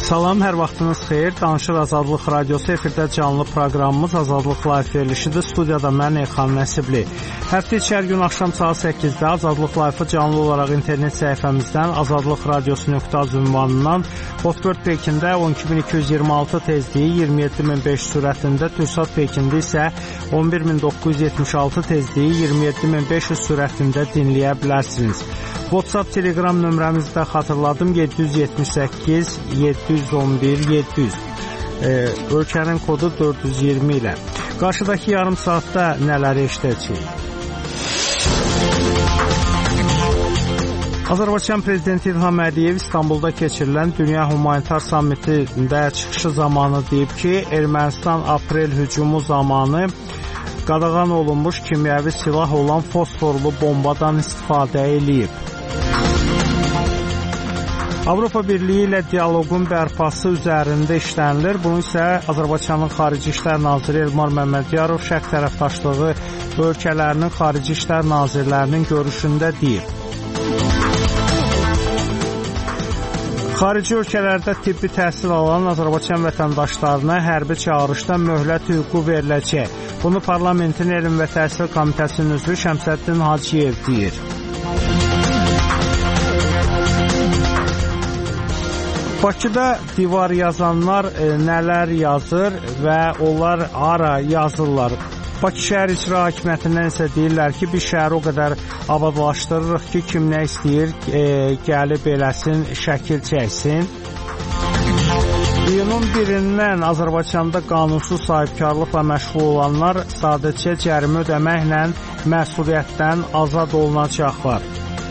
Salam, hər vaxtınız xeyir. Danışır Azadlıq Radiosu efirdə canlı proqramımız Azadlıq Live verilişidir. Studiyada mən Elxan Nəsibli. Həftə içi hər gün axşam saat 8-də Azadlıq Live-ı canlı olaraq internet səhifəmizdən azadlıqradiosu.az ünvanından Hotbird Pekində 12226 tezliyi 27500 sürətində, Türksat Pekində isə 11976 tezliyi 27500 sürətində dinləyə bilərsiniz. WhatsApp, Telegram nömrəmizi də xatırladım, 778 711 700. Ölkənin kodu 420 ilə. Qarşıdakı yarım saatda nələri eşidəcəyik? Azərbaycan Prezidenti İlham Əliyev İstanbulda keçirilən Dünya Humanitar Sammitində çıxışı zamanı deyib ki, Ermənistan aprel hücumu zamanı qadağan olunmuş kimyəvi silah olan fosforlu bombadan istifadə eləyib. Avropa Birliyi ilə dialoqun bərpası üzərində işlənilir. Bunu isə Azərbaycanın Xarici İşlər Naziri Elmar Məmmədiyarov şərq tərəfdaşlığı ölkələrinin Xarici İşlər Nazirlərinin görüşündə deyib. Xarici ölkələrdə tibbi təhsil alan Azərbaycan vətəndaşlarına hərbi çağırışda möhlət hüququ veriləcək. Bunu Parlamentin Elm və Təhsil Komitəsinin üzvü Şəmsəddin Hacıyev deyir. Bakıda divar yazanlar nələr yazır və onlar hara yazırlar? Bakı şəhər icra hakimiyyətindən isə deyirlər ki, bir şəhəri o qədər abadlaşdırırıq ki, kim nə istəyir gəlib eləsin, şəkil çəksin. İyunun 1-dən Azərbaycanda qanunsuz sahibkarlıqla məşğul olanlar sadəcə cərimə ödəməklə məsuliyyətdən azad olunacaqlar.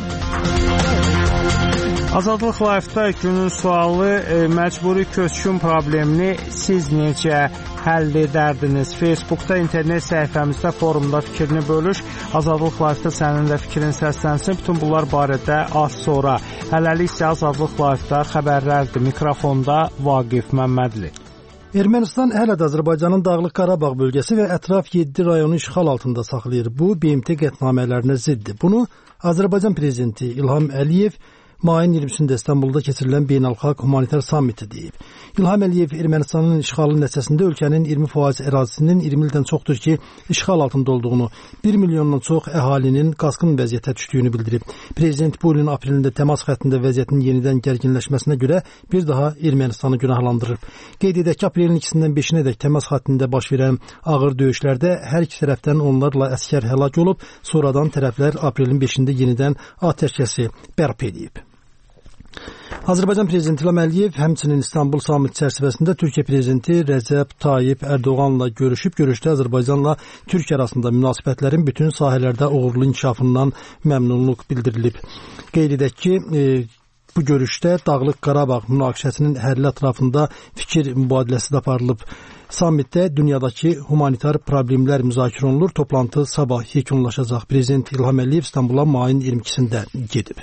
Azadlıq Live-da günün sualı məcburi köçkün problemini siz necə həll edərdiniz? Facebookda, internet səhifəmizdə, forumda fikrini bölüş. Azadlıq Live-da sənin də fikrin səslənsin. Bütün bunlar barədə az sonra. Hələlik isə Azadlıq Live-da xəbərlərdir. Mikrofonda Vaqif Məmmədli. Ermənistan hələ də Azərbaycanın Dağlıq Qarabağ bölgəsi və ətraf 7 rayonu işğal altında saxlayır. Bu, BMT qətnamələrinə ziddir. Bunu Azərbaycan Prezidenti İlham Əliyev mayın 20-sində İstanbulda keçirilən beynəlxalq humanitar sammiti deyib. İlham Əliyev Ermənistanın işğalı nəticəsində ölkənin 20% ərazisinin 20 ildən çoxdur ki, işğal altında olduğunu, 1 milyondan çox əhalinin qaçqın vəziyyətə düşdüyünü bildirib. Prezident bu ilin aprelində təmas xəttində vəziyyətin yenidən gərginləşməsinə görə bir daha Ermənistanı günahlandırıb. Qeyd edək ki, aprelin 2-dən 5-ədək təmas xəttində baş verən ağır döyüşlərdə hər iki tərəfdən onlarla əsgər həlak olub, sonradan tərəflər aprelin 5-də yenidən atəşkəsi bərpa edib. Azərbaycan Prezidenti İlham Əliyev həmçinin İstanbul sammiti çərçivəsində Türkiyə Prezidenti Rəcəb Tayyip Ərdoğanla görüşüb. Görüşdə Azərbaycanla Türkiyə arasında münasibətlərin bütün sahələrdə uğurlu inkişafından məmnunluq bildirilib. Qeyd edək ki, bu görüşdə Dağlıq Qarabağ münaqişəsinin həlli ətrafında fikir mübadiləsi də aparılıb. Sammitdə dünyadakı humanitar problemlər müzakirə olunur. Toplantı sabah yekunlaşacaq. Prezident İlham Əliyev İstanbula mayın 22-sində gedib.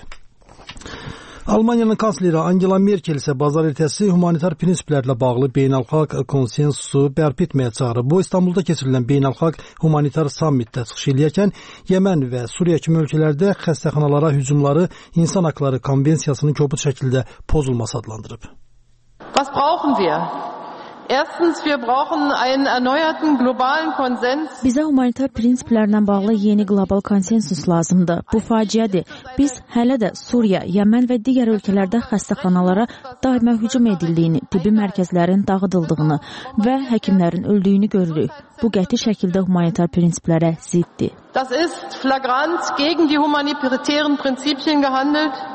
Almaniyanın kansleri Angela Merkel isə bazar ertəsi humanitar prinsiplərlə bağlı beynəlxalq konsensusu bərpa etməyə çağırıb. Bu, İstanbulda keçirilən beynəlxalq humanitar sammitdə çıxış eləyərkən Yəmən və Suriya kimi ölkələrdə xəstəxanalara hücumları insan haqları konvensiyasının kobud şəkildə pozulması adlandırıb. Was brauchen wir? Erstens, wir brauchen einen erneuerten globalen Konsens. Bizə humanitar prinsiplərlə bağlı yeni qlobal konsensus lazımdır. Bu faciədir. Biz hələ də Suriya, Yəmən və digər ölkələrdə xəstəxanalara daimə hücum edildiyini, tibbi mərkəzlərin dağıdıldığını və həkimlərin öldüyünü görürük. Bu qəti şəkildə humanitar prinsiplərə ziddir. Das ist flagrant gegen die humanitären Prinzipien gehandelt.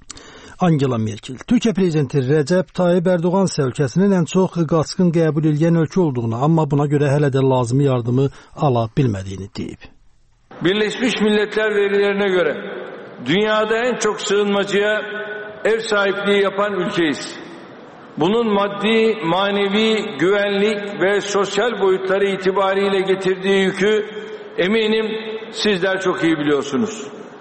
Angela Merkel. Türkiyə Prezidenti Rəcəb Tayyip Ərdoğan isə ölkəsinin ən çox qaçqın qəbul edən ölkə olduğunu, amma buna görə hələ də lazımi yardımı ala bilmədiyini deyib. Birleşmiş Milletler verilerine göre dünyada en çok sığınmacıya ev sahipliği yapan ülkeyiz. Bunun maddi, manevi, güvenlik ve sosyal boyutları itibariyle getirdiği yükü eminim sizler çok iyi biliyorsunuz.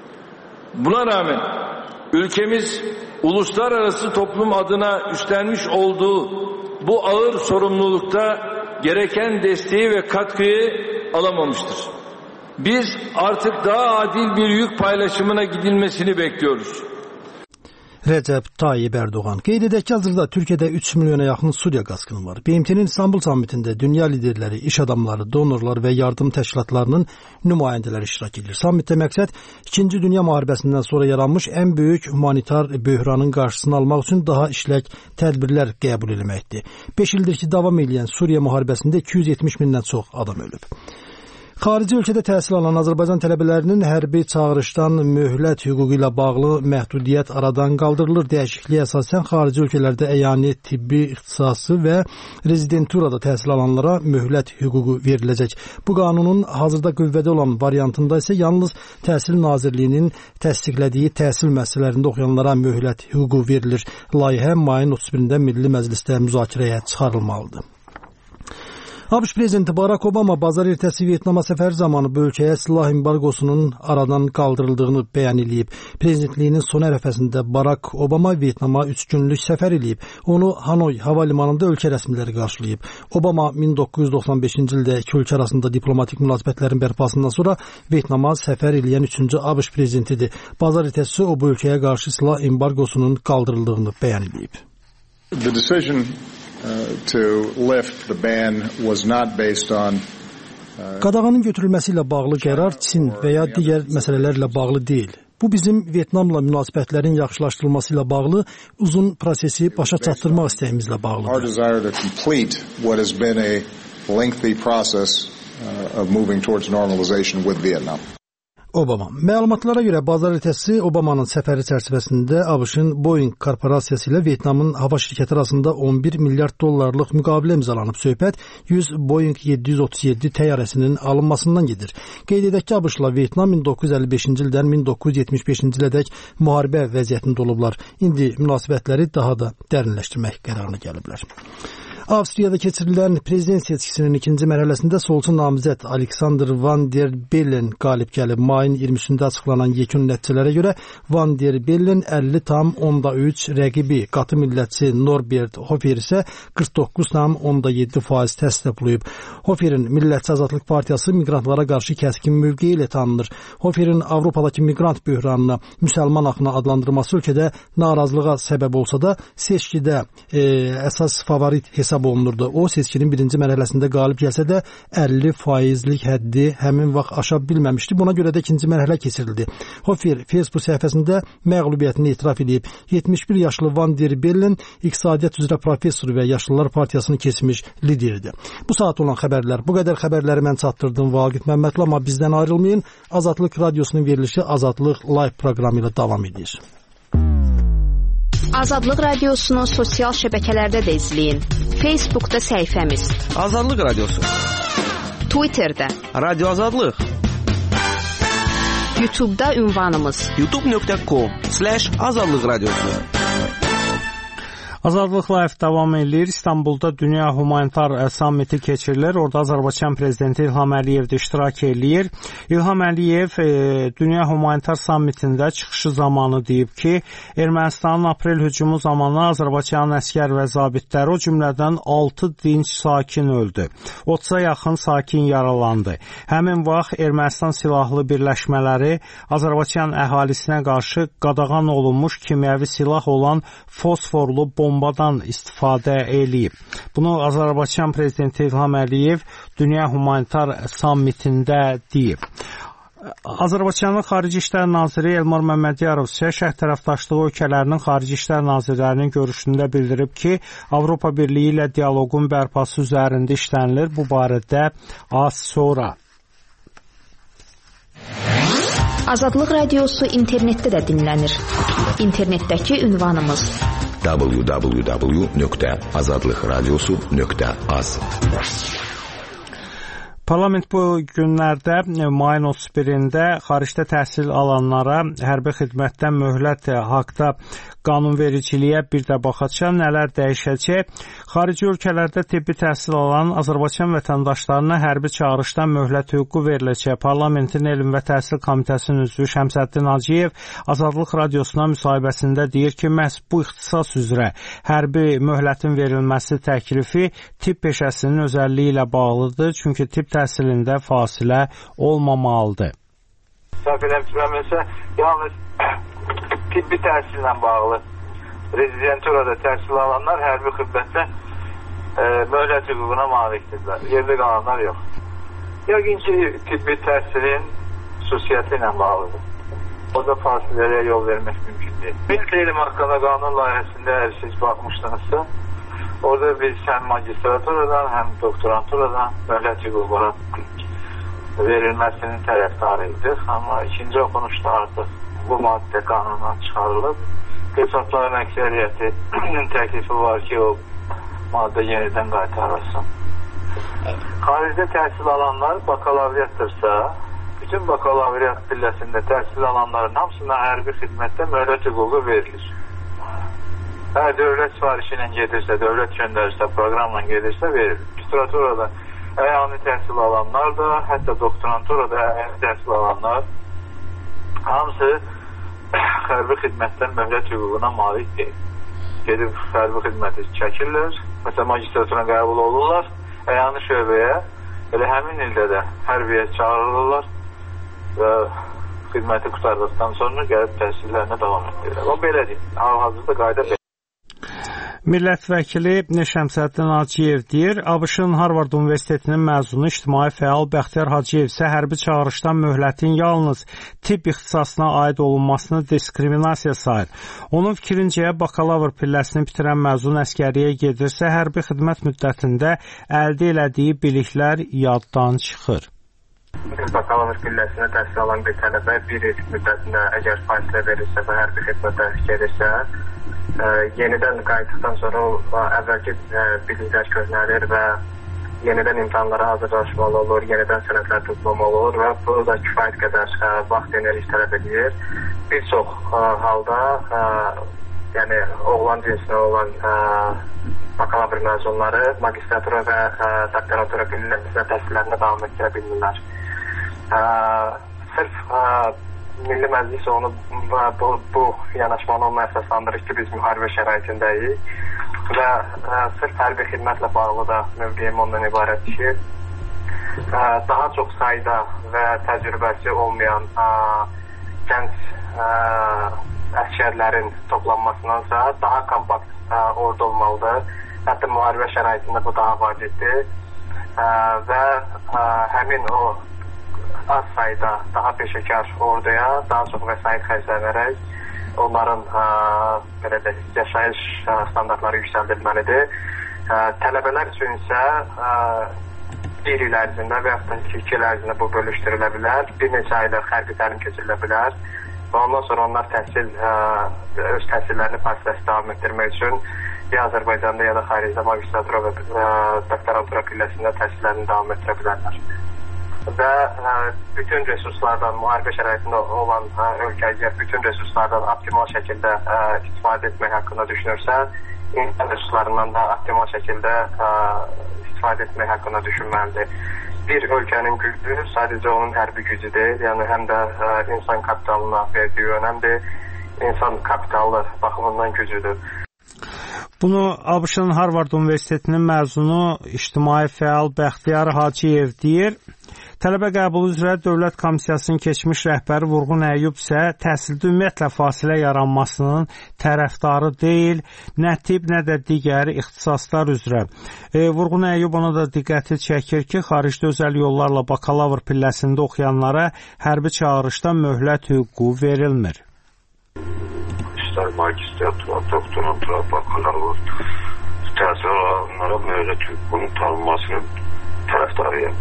Buna rağmen ülkemiz uluslararası toplum adına üstlenmiş olduğu bu ağır sorumlulukta gereken desteği ve katkıyı alamamıştır. Biz artık daha adil bir yük paylaşımına gidilmesini bekliyoruz. Rəcəb Tayyib Ərdoğan. Qeyd edək ki, hazırda Türkiyədə 3 milyona yaxın Suriya qaçqını var. BMT-nin İstanbul sammitində dünya liderləri, iş adamları, donorlar və yardım təşkilatlarının nümayəndələri iştirak edir. Sammitdə məqsəd 2-ci Dünya müharibəsindən sonra yaranmış ən böyük humanitar böhranın qarşısını almaq üçün daha işlək tədbirlər qəbul etməkdir. 5 ildir ki, davam edən Suriya müharibəsində 270 mindən çox adam ölüb. Xarici ölkədə təhsil alan Azərbaycan tələbələrinin hərbi çağırışdan möhlət hüququ ilə bağlı məhdudiyyət aradan qaldırılır. Dəyişikliyə əsasən xarici ölkələrdə əyani tibbi ixtisası və rezidenturada təhsil alanlara möhlət hüququ veriləcək. Bu qanunun hazırda qüvvədə olan variantında isə yalnız Təhsil Nazirliyinin təsdiqlədiyi təhsil müəssisələrində oxuyanlara möhlət hüququ verilir. Layihə mayın 31-də Milli Məclisdə müzakirəyə çıxarılmalıdır. ABŞ prezidenti Barack Obama bazar ertəsi Vyetnama səfəri zamanı bu ölkəyə silah embargosunun aradan qaldırıldığını bəyan edib. Prezidentliyinin son ərəfəsində Barack Obama Vyetnama 3 günlük səfər edib. Onu Hanoy hava limanında ölkə rəsmiləri qarşılayıb. Obama 1995-ci ildə iki ölkə arasında diplomatik münasibətlərin bərpasından sonra Vyetnama səfər edən 3-cü ABŞ prezidentidir. Bazar ertəsi o bu ölkəyə qarşı silah embargosunun qaldırıldığını bəyan edib. The decision to lift the ban was not based on qadağanın götürülməsi ilə bağlı qərar Çin və ya digər məsələlərlə bağlı deyil. Bu bizim Vyetnamla münasibətlərin yaxşılaşdırılması ilə bağlı uzun prosesi başa çatdırmaq istəyimizlə bağlıdır. Our desire to complete what has been a lengthy process of moving towards normalization with Vietnam. Obama. Məlumatlara görə bazar ertəsi Obamanın səfəri çərçivəsində ABŞ-ın Boeing korporasiyası ilə Vyetnamın hava şirkəti arasında 11 milyard dollarlıq müqavilə imzalanıb. Söhbət 100 Boeing 737 təyyarəsinin alınmasından gedir. Qeyd edək ki, ABŞ-la Vyetnam 1955-ci ildən 1975-ci ilədək müharibə vəziyyətində olublar. İndi münasibətləri daha da dərinləşdirmək qərarına gəliblər. Avstriyada keçirilən prezident seçkisinin ikinci mərhələsində solçu namizəd Alexander Van der Bellen qalib gəlib. Mayın 20-sində açıqlanan yekun nəticələrə görə Van der Bellen 50,3, rəqibi qatı millətçi Norbert Hofer isə 49,7% təsdiqləyib. Hoferin Millətçi Azadlıq Partiyası miqrantlara qarşı kəskin mövqeyi ilə tanınır. Hoferin Avropadakı miqrant böhranını müsəlman axını adlandırması ölkədə narazılığa səbəb olsa da seçkidə əsas favorit hesab olunurdu. O seçkinin birinci mərhələsində qalib gəlsə də 50%lik həddi həmin vaxt aşa bilməmişdi. Buna görə də ikinci mərhələ keçirildi. Hofer Facebook səhifəsində məğlubiyyətini etiraf edib. 71 yaşlı Van der Bellen iqtisadiyyat üzrə professoru və Yaşlılar Partiyasını keçmiş lideridir. Bu saat olan xəbərlər. Bu qədər xəbərləri mən çatdırdım Vaqif Məmmədli, amma bizdən ayrılmayın. Azadlıq Radiosunun verilişi Azadlıq Live proqramı ilə davam edir. Azadlıq Radiosunu sosial şəbəkələrdə də izləyin. Facebookda səhifəmiz Azadlıq Radiosu, Twitterdə Radio Azadlıq, YouTube'da ünvanımız youtube.com/Azadlıq Radiosu. Azadlıq Live davam edir. İstanbulda Dünya Humanitar Sammiti keçirilir. Orada Azərbaycan Prezidenti İlham Əliyev də iştirak edir. İlham Əliyev Dünya Humanitar Sammitində çıxışı zamanı deyib ki, Ermənistanın aprel hücumu zamanı Azərbaycanın əskər və zabitləri, o cümlədən 6 dinc sakin öldü. 30-a yaxın sakin yaralandı. Həmin vaxt Ermənistan silahlı birləşmələri Azərbaycan əhalisinə qarşı qadağan olunmuş kimyəvi silah olan fosforlu bombadan istifadə eləyib. Bunu Azərbaycan Prezidenti İlham Əliyev Dünya Humanitar Sammitində deyib. Azərbaycanın Xarici İşlər Naziri Elmar Məmmədiyarov isə şərq tərəfdaşlığı ölkələrinin Xarici İşlər Nazirlərinin görüşündə bildirib ki, Avropa Birliyi ilə dialoqun bərpası üzərində işlənilir. Bu barədə az sonra. Azadlıq Radiosu internetdə də dinlənir. İnternetdəki ünvanımız www.azadlıqradiosu.az. Parlament bu günlərdə mayın 31-də xaricdə təhsil alanlara hərbi xidmətdən möhlət haqda qanunvericiliyə bir də baxacaq, nələr dəyişəcək. Xarici ölkələrdə tibbi təhsil alan Azərbaycan vətəndaşlarına hərbi çağırışdan möhlət hüququ veriləcək. Parlamentin Elm və Təhsil Komitəsinin üzvü Şəmsəddin Hacıyev Azadlıq Radiosuna müsahibəsində deyir ki, məhz bu ixtisas üzrə hərbi möhlətin verilməsi təklifi tibb peşəsinin özəlliyi ilə bağlıdır, çünki tibb təhsilində fasilə olmamalıdır. Səhv eləmirəmsə, yalnız tibbi təhsillə bağlı rezidenturada təhsil alanlar hərbi xidmətdə möhlət hüququna malikdirlər. Yerdə qalanlar yox. Yəqin ki, tibbi təhsilin xüsusiyyəti ilə bağlıdır. O da fasiləyə yol vermək mümkün deyil. Milli elm haqqında qanun layihəsində əgər siz baxmışsınızsa, orada biz həm magistraturadan, həm doktoranturadan möhlət hüququna verilməsinin tərəfdarıyıq. Amma ikinci oxunuşda artıq bu maddə qanundan çıxarılıb. Qısaltların əksəriyyətinin təklifi var ki, o maddə yenidən qaytarılsın. Xaricdə təhsil alanlar bakalavriatdırsa, bütün bakalavriat pilləsində təhsil alanların hamısına hərbi xidmətdə möhlət hüququ verilir. Əgər dövlət sifarişi ilə gedirsə, dövlət göndərirsə, proqramla gedirsə, verilir. Magistraturada əyani təhsil alanlar da, hətta doktoranturada əyani təhsil alanlar hamısı hərbi xidmətdən möhlət hüququna malik deyil. Gedib hərbi xidməti çəkirlər, məsələn, magistratura qəbul olurlar, əyani şöbəyə, elə həmin ildə də hərbiyə çağırırlar və xidməti qutardıqdan sonra gəlib təhsillərinə davam edirlər. O belədir. Hal-hazırda qayda belədir. Millət vəkili Şəmsəddin Hacıyev deyir, ABŞ-ın Harvard Universitetinin məzunu ictimai fəal Bəxtiyar Hacıyev isə hərbi çağırışdan möhlətin yalnız tibb ixtisasına aid olunmasını diskriminasiya sayır. Onun fikrincə, bakalavr pilləsini bitirən məzun əskəriyə gedirsə, hərbi xidmət müddətində əldə elədiyi biliklər yaddan çıxır. Bakalavr pilləsinə təhsil alan bir tələbə bir il müddətində əgər fasilə verirsə və hərbi xidmətə gedirsə, yenidən qayıtdıqdan sonra əvvəlki biliklər köhnəlir və yenidən imtahanlara hazırlaşmalı olur, yenidən sənədlər tutmamalı olur və bu da kifayət qədər vaxt enerji tələb edir. Bir çox halda yəni oğlan cinsinə olan bakalavr məzunları magistratura və doktorantura pilləsinə təhsillərinə davam etdirə bilmirlər. Sırf Milli Məclis onu bu yanaşmanı onunla əsaslandırır ki, biz müharibə şəraitindəyik və sırf hərbi xidmətlə bağlı da mövqeyim ondan ibarətdir ki, daha çox sayda və təcrübəsi olmayan gənc əskərlərin toplanmasındansa daha kompakt ordu olmalıdır. Hətta müharibə şəraitində bu daha vacibdir və həmin o az sayda daha peşəkar orduya daha çox vəsait xərclənərək onların yaşayış standartları yüksəldilməlidir. Tələbələr üçün isə bir il ərzində və yaxud da 2 il ərzində bu bölüşdürülə bilər. Bir neçə aylıq hərbi təlim keçirilə bilər və ondan sonra onlar öz təhsillərini fasiləsi davam etdirmək üçün ya Azərbaycanda ya da xaricdə magistratura və doktorantura pilləsində təhsillərini davam etdirə bilərlər. Və bütün resurslardan, müharibə şəraitində olan ölkə bütün resurslardan optimal şəkildə istifadə etmək haqqında düşünürsə, insan resurslarından da optimal şəkildə istifadə etmək haqqında düşünməlidir. Bir ölkənin gücü sadəcə onun hərbi gücü deyil, yəni həm də insan kapitalına verdiyi önəmdir, insan kapitalı baxımından gücüdür. Bunu ABŞ-ın Harvard Universitetinin məzunu ictimai fəal Bəxtiyar Hacıyev deyir. Tələbə qəbulu üzrə Dövlət Komissiyasının keçmiş rəhbəri Vurğun Əyyub isə təhsildə ümumiyyətlə fasilə yaranmasının tərəfdarı deyil, nə tibb, nə də digər ixtisaslar üzrə. Vurğun Əyyub ona da diqqəti çəkir ki, xaricdə özəl yollarla bakalavr pilləsində oxuyanlara hərbi çağırışdan möhlət hüququ verilmir. İstər magistratura, doktorantura, bakalavr təhsil alanlara möhlət hüququnun tanınmasının tərəfdarıyam.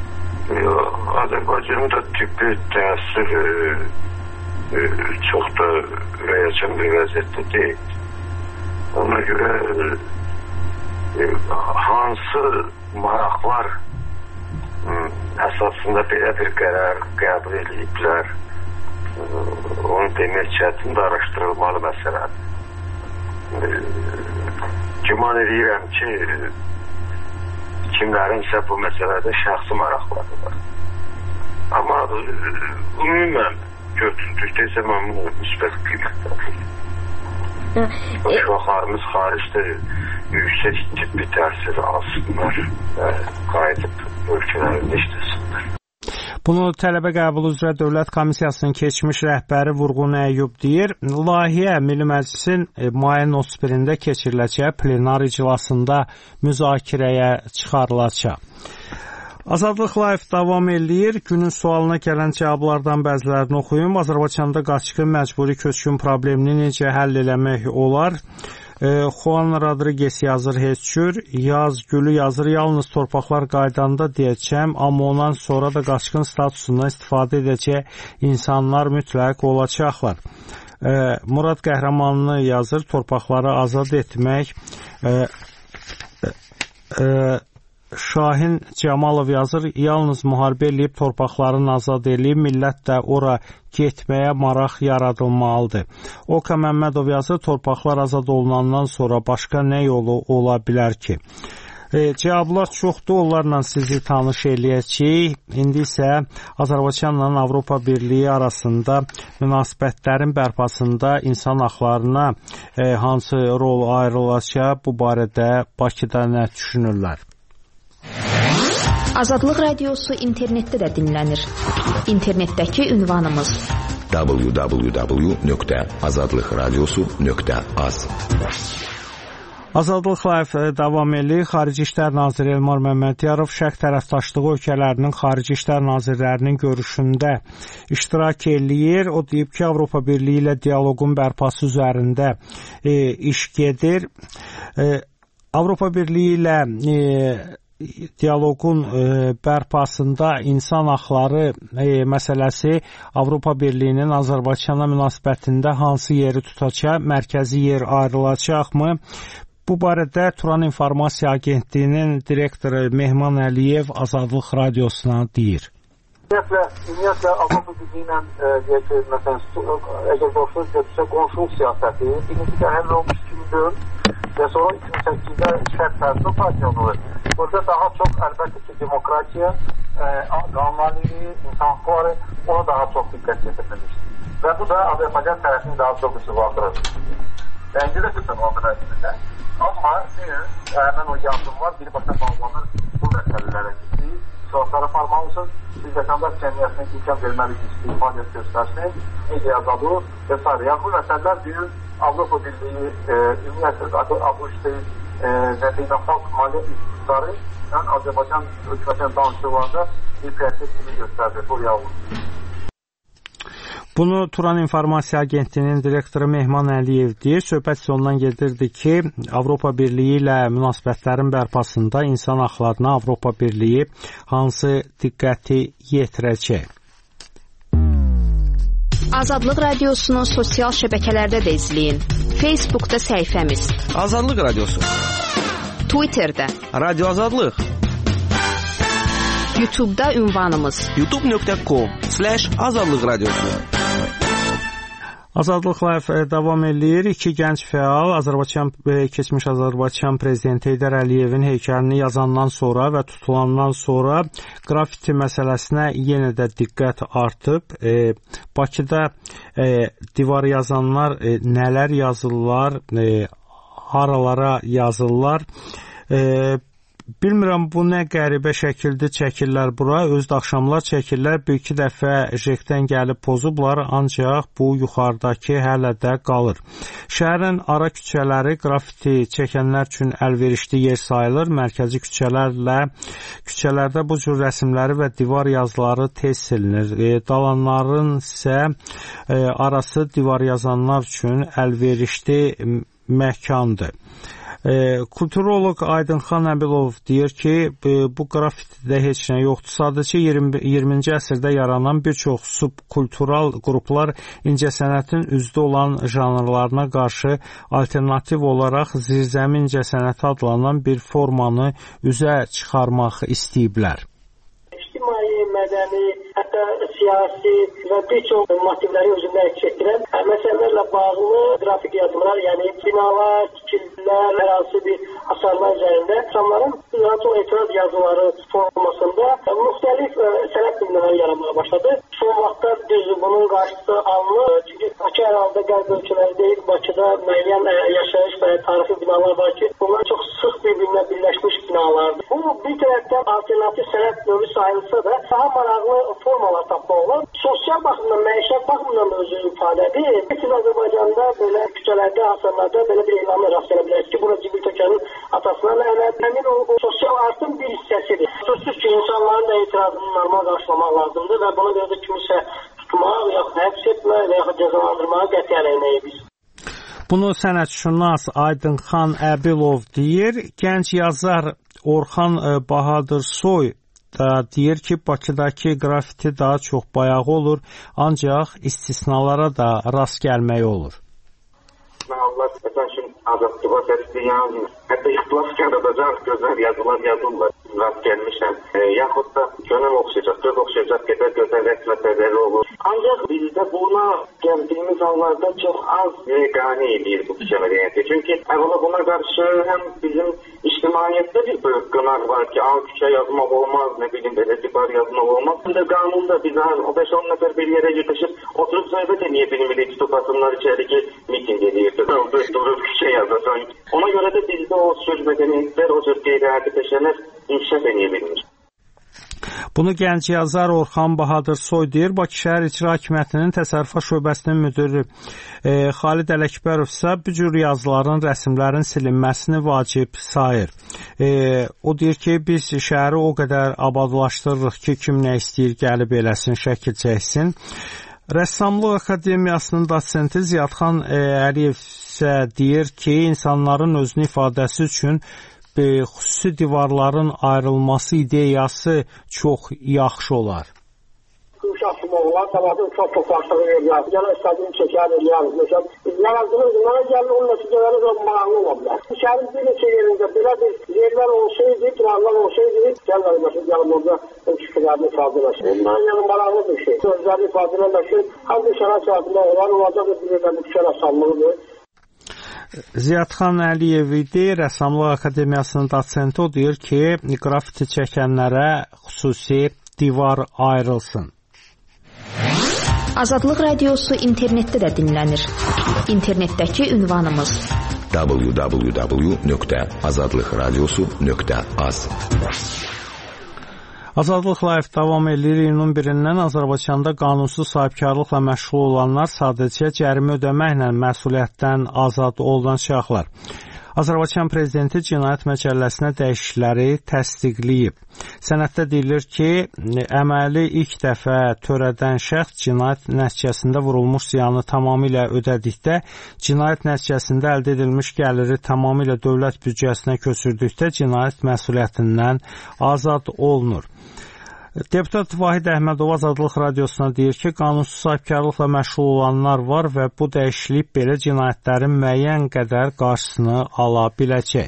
Azərbaycanda tibbi təhsil çox da rəyəcən bir vəziyyətdə deyil. Ona görə hansı maraqlar əsasında belə bir qərar qəbul ediblər, onu demək çətin də araşdırılmalı məsələdir. Güman edirəm ki, kimlərin isə bu məsələdə şəxsi maraqları var. Amma ümumən götürdükdə isə məmnun müsbət qiymətdir. Uşaqlarımız xaricdə yüksək tibbi təhsil alsınlar və qayıdıb ölkələrində işləsinlər. Bunu Tələbə Qəbulu üzrə Dövlət Komissiyasının keçmiş rəhbəri Vurğun Əyyub deyir. Layihə Milli Məclisin mayın 31-də keçiriləcək plenar iclasında müzakirəyə çıxarılacaq. Azadlıq Live davam eləyir. Günün sualına gələn cavablardan bəzilərini oxuyum. Azərbaycanda qaçqın məcburi köçkün problemini necə həll eləmək olar? Juan Rodriguez yazır heç cür. Yaz Gülü yazır, yalnız torpaqlar qaydanda deyəcəm, amma ondan sonra da qaçqın statusundan istifadə edəcək insanlar mütləq olacaqlar. Murad Qəhrəmanlı yazır, torpaqları azad etmək. Şahin Camalov yazır, yalnız müharibə eləyib torpaqlarını azad eləyib, millət də ora getməyə maraq yaradılmalıdır. Oka Məmmədov yazır, torpaqlar azad olunandan sonra başqa nə yolu ola bilər ki? Cavablar çoxdur, onlarla sizi tanış eləyəcəyik. İndi isə Azərbaycanla Avropa Birliyi arasında münasibətlərin bərpasında insan haqlarına hansı rol ayrılacaq, bu barədə Bakıda nə düşünürlər? Azadlıq Radiosu internetdə də dinlənir. İnternetdəki ünvanımız www.azadlıqradiosu.az. Azadlıq Live davam edir. Xarici İşlər Naziri Elmar Məmmədiyarov Şərq tərəfdaşlığı ölkələrinin xarici İşlər Nazirlərinin görüşündə iştirak eləyir. O deyib ki, Avropa Birliyi ilə dialoqun bərpası üzərində iş gedir. Avropa Birliyi ilə dialoqun bərpasında insan haqları məsələsi Avropa Birliyinin Azərbaycana münasibətində hansı yeri tutacaq, mərkəzi yer ayrılacaqmı? Bu barədə Turan İnformasiya Agentliyinin direktoru Mehman Əliyev Azadlıq Radiosuna deyir. Ümumiyyətlə Avropa Birliyi ilə deyək ki, məsələn, əgər dostluq götürsə qonşuluq siyasəti, birinci də həll olmuş 2004 və sonra 2008-də şərt tərsi partiyaları. Burada daha çox əlbəttə ki, demokratiya, qanunvericiliyi, insan haqları ona daha çox diqqət yetirilmişdir. Və bu da Azərbaycan tərəfini daha çox üstünlətdirir. Bence de kısımlandır əslində. Amma həmin o yardım var, birbaşa bağlanır bu məsələlərə ki, silahları aparmalısınız, biz vətəndaş cəmiyyətinə imkan verməliyik ki, fəaliyyət göstərsin, media azadlığı və s. Yəni bu məsələlər bir Avropa Birliyi, ümumiyyətlə ABŞ-da və beynəlxalq maliyyə iqtidarı Azərbaycan hökumətinin danışıqlarında bir prioritet kimi göstərdi bu reallığı. Bunu Turan İnformasiya Agentliyinin direktoru Mehman Əliyev deyir. Söhbət ondan gedirdi ki, Avropa Birliyi ilə münasibətlərin bərpasında insan haqlarına Avropa Birliyi hansı diqqəti yetirəcək? Azadlıq Radiosunu sosial şəbəkələrdə də izləyin. Facebookda səhifəmiz Azadlıq Radiosu, Twitterdə Radio Azadlıq, YouTube'da ünvanımız youtube.com/Azadlıq Radiosu. Azadlıq Live davam eləyir. İki gənc fəal keçmiş Azərbaycan prezidenti Heydər Əliyevin heykəlini yazandan sonra və tutulandan sonra qrafiti məsələsinə yenə də diqqət artıb. Bakıda divar yazanlar nələr yazırlar, haralara yazırlar. Bilmirəm, bu nə qəribə şəkildə çəkirlər bura, özdə axşamlar çəkirlər, bir-iki dəfə jekdən gəlib pozublar, ancaq bu yuxarıdakı hələ də qalır. Şəhərin ara küçələri qrafiti çəkənlər üçün əlverişli yer sayılır, mərkəzi küçələrdə bu cür rəsmləri və divar yazıları tez silinir. Dalanların isə arası divar yazanlar üçün əlverişli məkandır. Kulturolog Aydınxan Əbilov deyir ki, bu qrafitidə heç nə yoxdur. Sadəcə 20-ci əsrdə yaranan bir çox subkultural qruplar incəsənətin üzdə olan janrlarına qarşı alternativ olaraq zirzəmi incəsənəti adlanan bir formanı üzə çıxarmaq istəyiblər. İctimai, mədəni, hətta siyasi və bir çox motivləri özündə əks etdirən məsələlərlə bağlı qrafik yazılar, yəni binalar, tikililər, hər hansı bir hasarlar üzərində insanların daha çox etiraz yazıları formasında müxtəlif sənət nümunələri yaranmaya başladı. Son vaxt vaxtda düzdür, bunun qarşısı alınır. Çünki Bakı ərazidə qərb ölkələri deyil, Bakıda müəyyən yaşayış və tarixi binalar var ki, bunlar çox sıx bir-birinə birləşmiş binalardır. Bu, bir tərəfdən alternativ sənət növü sayılsa da, daha maraqlı formalar tapmaq olur. Sosial baxımdan, məişət baxımdan özü ifadədir. Siz Azərbaycanda belə küçələrdə, hasarlarda belə bir elanla rast gələ bilərsiniz ki, bura Cibil Tökənin atasına lənət. Həmin o sosial artım bir hissəsidir. Sözsüz ki, insanların da etirazını normal qarşılamaq lazımdır və buna görə də kimisə tutmaq, yaxud həbs etmək və yaxud cəzalandırmağa qətiyyən eləməyik. Bunu sənətşünas Aydınxan Əbilov deyir. Gənc yazar Orxan Bahadırsoy da deyir ki, Bakıdakı qrafiti daha çox bayağı olur, ancaq istisnalara da rast gəlmək olur. Allah üçün azadlığa səsləyən, hətta ixtilafkar edəcək gözəl yazılar yazırlar, rast gəlmişəm. Yaxud da könül oxşayacaq, göz oxşayacaq qədər gözəl rəsmətləri olur. Ancaq bizdə buna gəldiyimiz hallarda çox az yeganə edir bu küçə mədəniyyəti. Çünki əvvəla buna qarşı həm bizim ictimaiyyətdə bir böyük qınaq var ki, küçə yazmaq olmaz, nə bilim, belə divar yazmaq olmaz. Şimdi qanunda biz 5-10 nəfər bir yerə yetişib, oturub söhbət edə bilmirik, tutasınlar içəri ki, miting edir. Durub küçə yazasan. Ona görə də bizdə o söz mədəniyyətlər, o cür qeyri-adi peşələr inkişaf edə bilmir. Bunu gənc yazar Orxan Bahadırsoy deyir. Bakı şəhər İcra Hakimiyyətinin təsərrüfat şöbəsinin müdiri Xalid Ələkbərov isə bu cür yazıların, rəsmlərin silinməsini vacib sayır. O deyir ki, biz şəhəri o qədər abadlaşdırırıq ki, kim nə istəyir gəlib eləsin, şəkil çəksin. Rəssamlıq Akademiyasının dosenti Ziyadxan Əliyev isə deyir ki, insanların özünü ifadəsi üçün xüsusi divarların ayrılması ideyası çox yaxşı olar. Uşaqsız oğlan, sabahın çox başlığı edir. Yəni, istədiyini çəkər, eləyərik. Məsələn, yarazdığımız gəlir, onun nəticələri də maraqlı ola bilər. Şəhərin bir neçə yerində belə bir yerlər olsaydı, divarlar olsaydı, gəlməli, məsələn, gəlib orada fikirlərini ifadələşir. Onların yəni maraqlı bir şey. Sözlərini ifadələşir, hangi şəhər saatında olacaq bir yerdə bir fikir rəssamlığıdır. Ziyadxan Əliyev idi, Rəssamlıq Akademiyasının dosenti. O deyir ki, qrafiti çəkənlərə xüsusi divar ayrılsın. Azadlıq Radiosu internetdə də dinlənir. İnternetdəki ünvanımız www.azadlıqradiosu.az. Azadlıq Live davam edir. İyunun 1-dən Azərbaycanda qanunsuz sahibkarlıqla məşğul olanlar sadəcə cərimə ödəməklə məsuliyyətdən azad olunacaqlar. Azərbaycan Prezidenti Cinayət Məcəlləsinə dəyişiklikləri təsdiqləyib. Sənəddə deyilir ki, əməli ilk dəfə törədən şəxs cinayət nəticəsində vurulmuş ziyanı tamamilə ödədikdə, cinayət nəticəsində əldə edilmiş gəliri tamamilə dövlət büdcəsinə köçürdükdə cinayət məsuliyyətindən azad olunur. Deputat Vahid Əhmədov Azadlıq Radiosuna deyir ki, qanunsuz sahibkarlıqla məşğul olanlar var və bu dəyişiklik belə cinayətlərin müəyyən qədər qarşısını ala biləcək.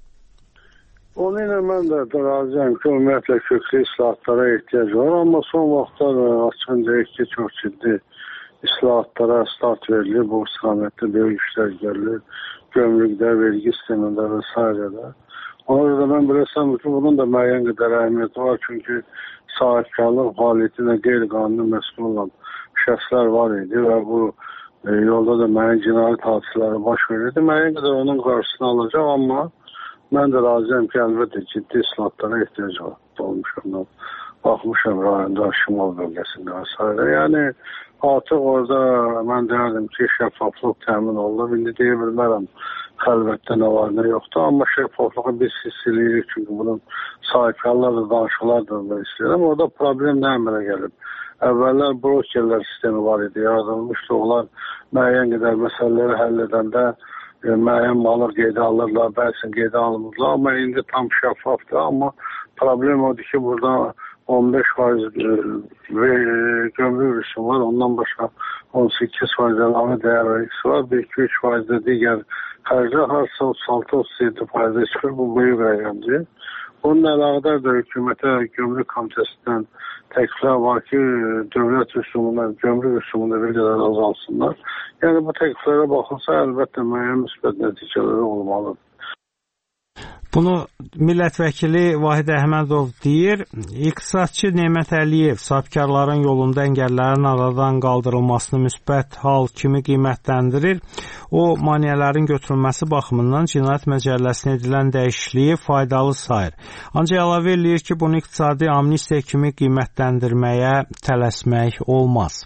Onu ilə mən də razıyam ki, ümumiyyətlə köklü islahatlara ehtiyac var, amma son vaxtlar açığın deyək ki, çox ciddi islahatlara start verilir, bu istiqamətdə böyük işlər görülür, gömrükdə, vergi sistemində və s. Ona görə də mən bilirəm ki, bunun da müəyyən qədər əhəmiyyəti var, çünki sahibkarlıq fəaliyyətinə qeyri-qanuni məsul olan şəxslər var idi və bu yolda da müəyyən cinayət hadisələri baş verirdi. Müəyyən qədər onun qarşısını alacaq, amma mən də razıyam ki, əlbəttə ciddi islahatlara ehtiyac olmuşam. Baxmışam rayonda, şimal bölgəsində və s. Yəni, artıq orada mən deyərdim ki, şəffaflıq təmin olunur. İndi deyə bilmərəm xəlvətdə nə var, nə yoxdur. Amma şəffaflığı biz hiss edirik, çünki bunun sahibkarlarla danışıqlardır da istəyirəm. Orada problem nə əmələ gəlib? Əvvəllər brokerlər sistemi var idi, yaradılmışdı. Onlar müəyyən qədər məsələləri həll edəndə müəyyən malı qeydə alırlar, bəzən qeydə alınırlar. Amma indi tam şəffafdır. Amma problem odur ki, burada 15% gömrük rüsumu var, ondan başqa 18% əlavə dəyər vergisi var, 1-2-3% də digər xərclər harca 36-37% çıxır, bu böyük rəqəmdir. Bunun əlaqədar da hökumətə gömrük komitəsindən təkliflər var ki, dövlət rüsumuna, gömrük rüsumuna bir qədər azalsınlar. Yəni bu təkliflərə baxılsa, əlbəttə müəyyən müsbət nəticələri olmalıdır. Bunu millət vəkili Vahid Əhmədov deyir. İqtisadçı Nemət Əliyev sahibkarların yolunda əngəllərin aradan qaldırılmasını müsbət hal kimi qiymətləndirir. O, maneələrin götürülməsi baxımından Cinayət Məcəlləsinə edilən dəyişikliyi faydalı sayır. Ancaq əlavə eləyir ki, bunu iqtisadi amnistiya kimi qiymətləndirməyə tələsmək olmaz.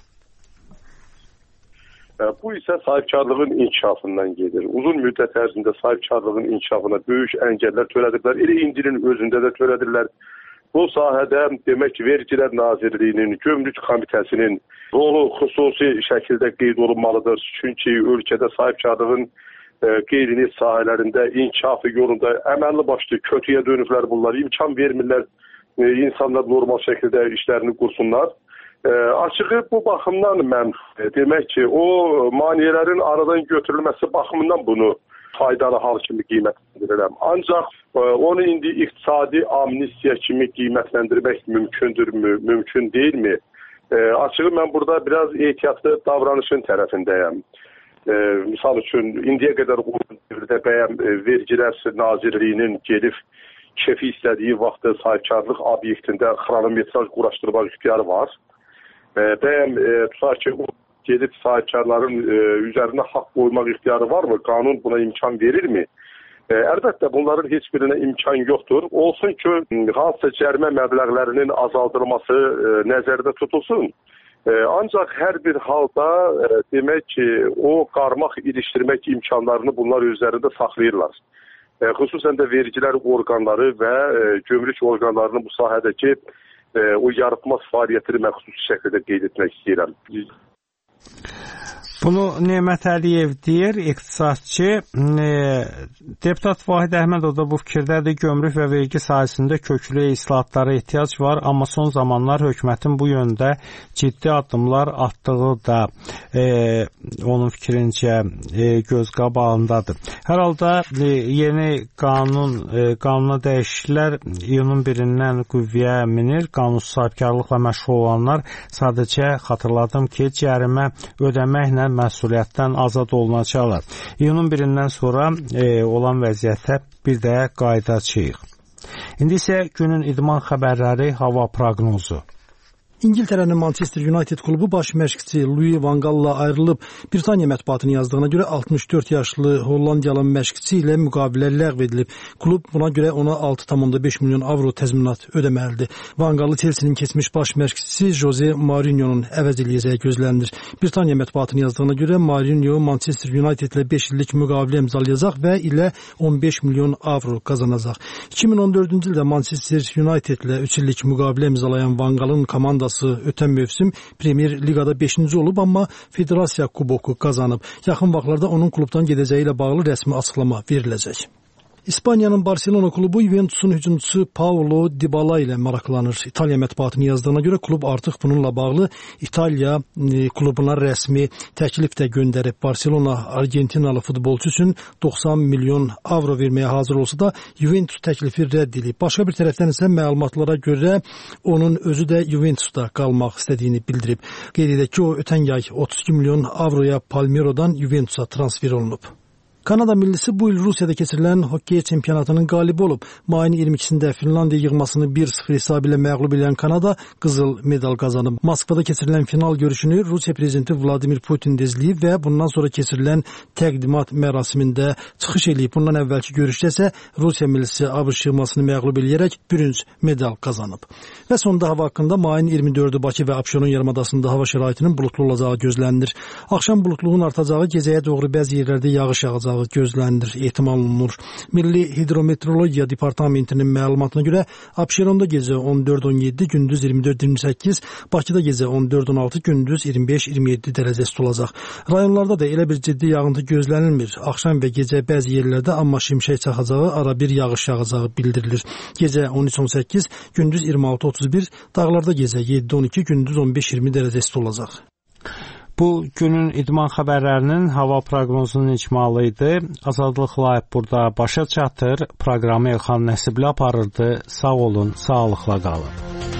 Bu isə sahibkarlığın inkişafından gedir. Uzun müddət ərzində sahibkarlığın inkişafına böyük əngəllər törədiblər. Elə indinin özündə də törədirlər. Bu sahədə demək ki, Vergilər Nazirliyinin, Gömrük Komitəsinin rolu xüsusi şəkildə qeyd olunmalıdır. Çünki ölkədə sahibkarlığın qeyri-neft sahələrində inkişafı yolunda əməlli başlı kötüyə dönüblər bunlar. İmkan vermirlər insanlar normal şəkildə işlərini qursunlar. Açığı bu baxımdan mən demək ki, o maniyələrin aradan götürülməsi baxımından bunu faydalı hal kimi qiymətləndirirəm. Ancaq onu indi iqtisadi amnistiya kimi qiymətləndirmək mümkündürmü, mümkün deyilmi? Açığı mən burada biraz ehtiyatlı davranışın tərəfindəyəm. Misal üçün, indiyə qədər bəyəm Vergilər Nazirliyinin gelib kefi istədiyi vaxtda sahibkarlıq obyektində xronometraj quraşdırmaq ixtiyarı var. Bəyəm tutaq ki, o gedib sahibkarların üzərinə haqq qoymaq ixtiyarı varmı? Qanun buna imkan verirmi? Əlbəttə, bunların heç birinə imkan yoxdur. Olsun ki, hansısa cərimə məbləğlərinin azaldılması nəzərdə tutulsun. Ancaq hər bir halda demək ki, o qarmaq ilişdirmək imkanlarını bunlar özlərində saxlayırlar. Xüsusən də vergilər orqanları və gömrük orqanlarının bu sahədəki o yaratmaz fəaliyyətini mən xüsusi şəkildə qeyd etmək istəyirəm. Bunu Nemət Əliyev deyir, iqtisadçı. Deputat Vahid Əhmədov da bu fikirdədir. Gömrük və vergi sahəsində köklü islahatlara ehtiyac var, amma son zamanlar hökumətin bu yöndə ciddi addımlar atdığı da onun fikrincə göz qabağındadır. Hər halda yeni qanuna dəyişikliklər iyunun 1-dən qüvvəyə minir. Qanunsuz sahibkarlıqla məşğul olanlar sadəcə xatırladım ki, cərimə ödəməklə məsuliyyətdən azad olunacaqlar. İyunun 1-dən sonra olan vəziyyətə bir də qayıdacağıq. İndi isə günün idman xəbərləri, hava proqnozu. İngiltərənin Manchester United klubu baş məşqçi Louis van Gaal'la ayrılıb. Britaniya mətbuatının yazdığına görə 64 yaşlı Hollandiyalı məşqçi ilə müqavilə ləğv edilib. Klub buna görə ona 6,5 milyon avro təzminat ödəməlidir. Van Gaal'ı Chelsea-nin keçmiş baş məşqçisi Jose Mourinho'nun əvəz eləyəcəyi gözlənilir. Britaniya mətbuatının yazdığına görə Mourinho Manchester United ilə 5 illik müqavilə imzalayacaq və ilə 15 milyon avro qazanacaq. 2014-cü ildə Manchester United ilə 3 illik müqavilə imzalayan Van Gaal'ın komandası ötən mövsüm Premier Liqada 5-ci olub, amma Federasiya kuboku qazanıb. Yaxın vaxtlarda onun klubdan gedəcəyi ilə bağlı rəsmi açıqlama veriləcək. İspaniyanın Barcelona klubu Juventusun hücumçusu Paulo Dybala ilə maraqlanır. İtaliya mətbuatının yazdığına görə klub artıq bununla bağlı İtaliya klubuna rəsmi təklif də göndərib. Barcelona Argentinalı futbolçu üçün 90 milyon avro verməyə hazır olsa da Juventus təklifi rədd edilib. Başqa bir tərəfdən isə məlumatlara görə onun özü də Juventusda qalmaq istədiyini bildirib. Qeyd edək ki, o ötən yay 32 milyon avroya Palmeiro'dan Juventusa transfer olunub. Kanada millisi bu il Rusiyada keçirilən hokkey çempionatının qalibi olub. Mayın 22-sində Finlandiya yığmasını 1-0 hesabı ilə məğlub edən Kanada qızıl medal qazanıb. Moskvada keçirilən final görüşünü Rusiya prezidenti Vladimir Putin izləyib və bundan sonra keçirilən təqdimat mərasimində çıxış edib. Bundan əvvəlki görüşdə isə Rusiya millisi ABŞ yığmasını məğlub edərək bürünc medal qazanıb. Və sonda hava haqqında mayın 24-ü Bakı və Abşeron yarımadasında hava şəraitinin buludlu olacağı gözlənilir. Axşam buludluğun artacağı, gecəyə doğru bəzi yerlərdə yağış yağacağı gözlənilir, ehtimal olunur. Milli Hidrometeorologiya Departamentinin məlumatına görə Abşeronda gecə 14-17, gündüz 24-28, Bakıda gecə 14-16, gündüz 25-27 dərəcə isti olacaq. Rayonlarda da elə bir ciddi yağıntı gözlənilmir. Axşam və gecə bəzi yerlərdə amma şimşək çaxacağı, ara bir yağış yağacağı bildirilir. Gecə 13-18, gündüz 26-31, dağlarda gecə 7-12, gündüz 15-20 dərəcə isti olacaq. Bu günün idman xəbərlərinin hava proqnozunun icmalı idi. Azadlıq Live burada başa çatır. Proqramı Elxan Nəsibli aparırdı. Sağ olun, sağlıqla qalın.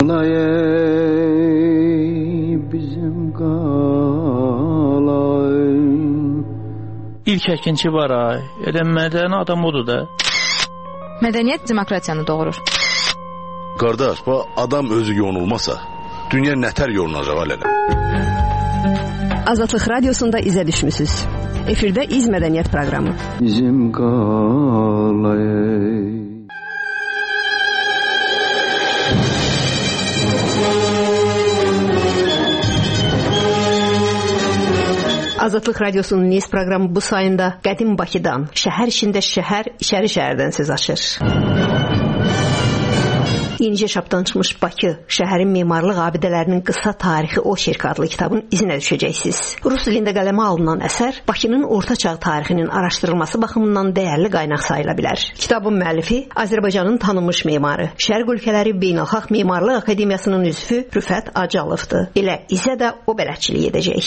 qalay bizim qalay. İlk əkinçi var ay. Elə mədəni adam odur da. Mədəniyyət demokratiyanı doğurur. Qardaş, bu adam özü yonulmasa, dünya nətər yonulacaq hələ? Azadlıq Radiosunda izə düşmüsünüz. Efirdə İz Mədəniyyət proqramı. Bizim qalay. Azadlıq Radiosunun Niz proqramı bu sayında qədim Bakıdan, şəhər içində şəhər, içəri şəhərdən söz açır. İncə çapdan çıxmış Bakı, şəhərin memarlıq abidələrinin qısa tarixi Oçerk adlı kitabın izinə düşəcəksiniz. Rus dilində qələmə alınan əsər Bakının orta çağ tarixinin araşdırılması baxımından dəyərli qaynaq sayıla bilər. Kitabın müəllifi Azərbaycanın tanınmış memarı, Şərq ölkələri Beynəlxalq Memarlıq Akademiyasının üzvü Rüfət Acalovdur. Elə izə də o bələdçilik edəcək.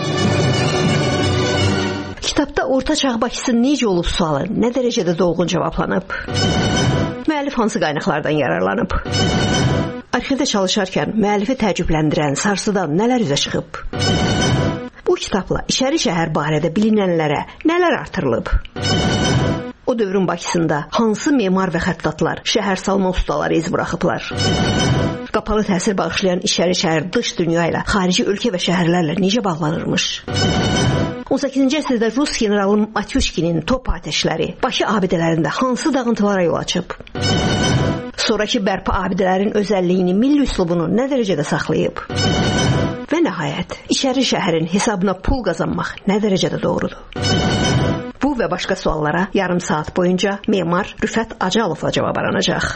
Kitabda orta çağ Bakısı necə olub sualı nə dərəcədə dolğun cavablanıb? Müəllif hansı qaynaqlardan yararlanıb? Arxivdə çalışarkən müəllifi təəccübləndirən, sarsıdan nələr üzə çıxıb? Bu kitabla içəri şəhər barədə bilinənlərə nələr artırılıb? O dövrün Bakısında hansı memar və xəttatlar, şəhər salma ustaları iz buraxıblar? Qapalı təsir bağışlayan içəri şəhər dış dünya ilə, xarici ölkə və şəhərlərlə necə bağlanırmış? 18-ci əsrdə Rus generalı Matyushkinin top atəşləri Bakı abidələrində hansı dağıntılara yol açıb? Sonrakı bərpa abidələrin özəlliyini, milli üslubunu nə dərəcədə saxlayıb? Və nəhayət, içəri şəhərin hesabına pul qazanmaq nə dərəcədə doğrudur? Bu və başqa suallara yarım saat boyunca memar Rüfət Acalovla cavab aranacaq.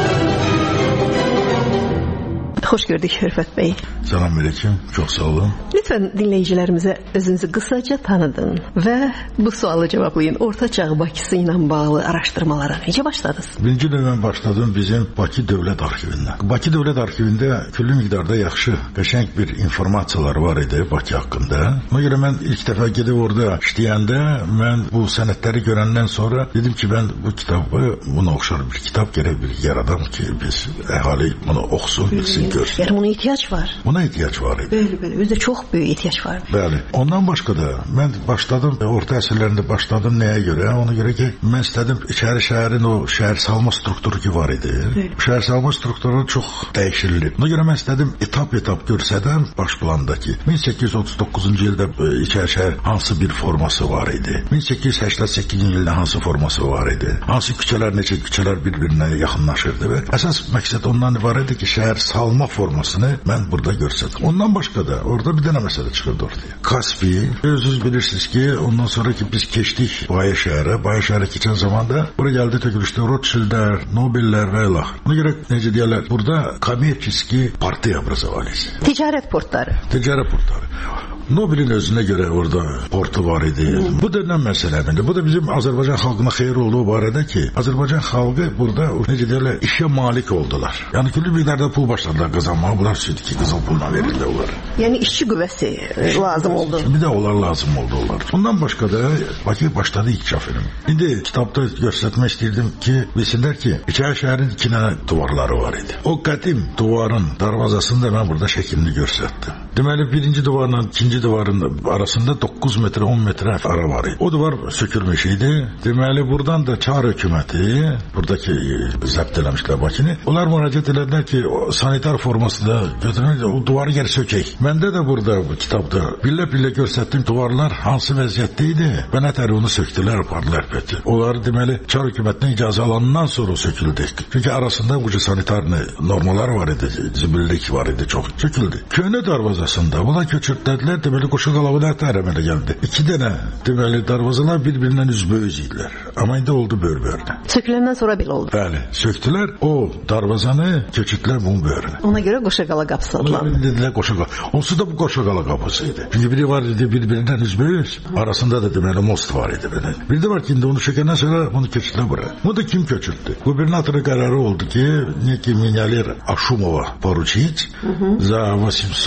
Xoş gördük Rüfət bəy. Salam aleyküm, çox sağ olun. Lütfən dinləyicilərimizə özünüzü qısaca tanıdın və bu sualı cavablayın. Orta çağ Bakısı ilə bağlı araşdırmalara necə başladınız? Birinci növbə başladım bizim Bakı Dövlət Arxivindən. Bakı Dövlət Arxivində küllü miqdarda yaxşı, qəşəng bir informasiyalar var idi Bakı haqqında. Ona görə mən ilk dəfə gedib orada işləyəndə mən bu sənədləri görəndən sonra dedim ki, mən bu kitabı, buna oxşar bir kitab gərək bir yaradam ki, biz əhali bunu oxusun, bilsin, görsün. Yəni buna ehtiyac var. Buna ehtiyac var idi. Bəli, özdə çox böyük ehtiyac var. Bəli. Ondan başqa da mən başladım, orta əsrlərində başladım nəyə görə? Ona görə ki, mən istədim içəri şəhərin o şəhər salma strukturu ki var idi. Şəhər salma strukturu çox dəyişildi. Ona görə mən istədim etap-etap görsədəm baş plandakı 1839-cu ildə içəri şəhər hansı bir forması var idi? 1888-ci ildə hansı forması var idi? Hansı küçələr, neçə küçələr bir-birinə yaxınlaşırdı və əsas məqsəd ondan ibarət idi ki, şəhər salma formasını mən burada görsədim. Ondan başqa da orada bir dənə məsələ çıxırdı ortaya. Kaspi, özünüz bilirsiniz ki, ondan sonra ki biz keçdik Baya şəhərə. Baya şəhərə keçən zamanda bura gəldi tökülüşdü Rothschildlər, Nobellər və ilə. Ona görə necə deyərlər, burada kommerçiski partiya образовались. Ticarət portları. Ticarət portları. Nobelin özünə görə orada portu var idi. Bu da nə məsələdir? Bu da bizim Azərbaycan xalqına xeyir olduğu barədə ki, Azərbaycan xalqı burada necə deyirlər, işə malik oldular. Yəni küllü miqdarda pul başladılar qazanmağa. Bunlar südki qızıl pulla verirlər onlara. Yəni işçi qüvvəsi lazım oldu. Bir də onlar lazım oldu onlar. Ondan başqa da Bakı başladı inkişaf edin. İndi kitabda göstərmək istəyirdim ki, bilsinlər ki, içəri şəhərin iki dənə divarları var idi. O qədim divarın darvazasında mən burada şəklini göstərdim. Deməli, birinci divarla ikinci divarın arasında 9 metre 10 metre ara var idi. O divar sökülmüş idi. Deməli, buradan da Çar hökuməti, buradakı zəbt eləmişlər Bakını. Onlar müraciət elədilər ki, o sanitar forması da götürmək, o divarı geri sökək. Məndə də burada bu kitabda billə-billə göstərdim divarlar hansı vəziyyətdə idi və nətər onu söktülər, apardılar pəti. Onlar deməli Çar hökumətindən icazə alandan sonra söküldü. Çünki arasında bu sanitar normalar var idi, zibillik var idi, çox söküldü. Köhnə darvazasında bunlar köçürtdədilər, deməli qoşa qalabalar tərəmələ gəldi. İki dənə deməli darvazalar bir-birindən üzböz idilər. Amma indi oldu bör-börünə. Söküləndən sonra belə oldu. Bəli, söktülər, o darvazanı köçürtdülər bunun börünə. Ona görə qoşa qala qapısı adlandı. Dedilər qoşa qala. Onsuz da bu qoşa qala qapısı idi. Çünki biri var idi bir-birindən üzböz, arasında da deməli most var idi belə. Bir də var ki, indi onu sökəndən sonra bunu köçürtdülər bura. Bunu da kim köçürtdü? Gubernatorun qərarı oldu ki, некий Меняlir Ашумова поручить за 800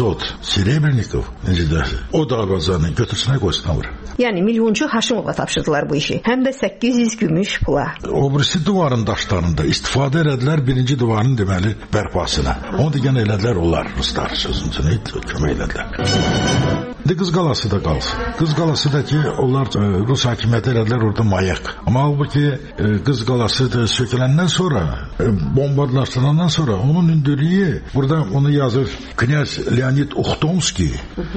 Serebrennikov necə də o darvazanı götürsünə qoysun vur. Yəni milyonçu Haşimova tapşırdılar bu işi. Həm də 800 gümüş pula. O birisi divarın daşlarında istifadə elədilər birinci divarın deməli bərpasına. Onu da yenə elədilər onlar ruslar sözünü kömək elədilər. Qız qalası da qalsın. Qız qalası da ki onlar Rus hakimiyyəti elədilər orada mayak. Amma halbuki Qız qalası da söküləndən sonra bombardlaşdırandan sonra onun hündürlüyü burada onu yazır Knyaz Leonid Uxtomski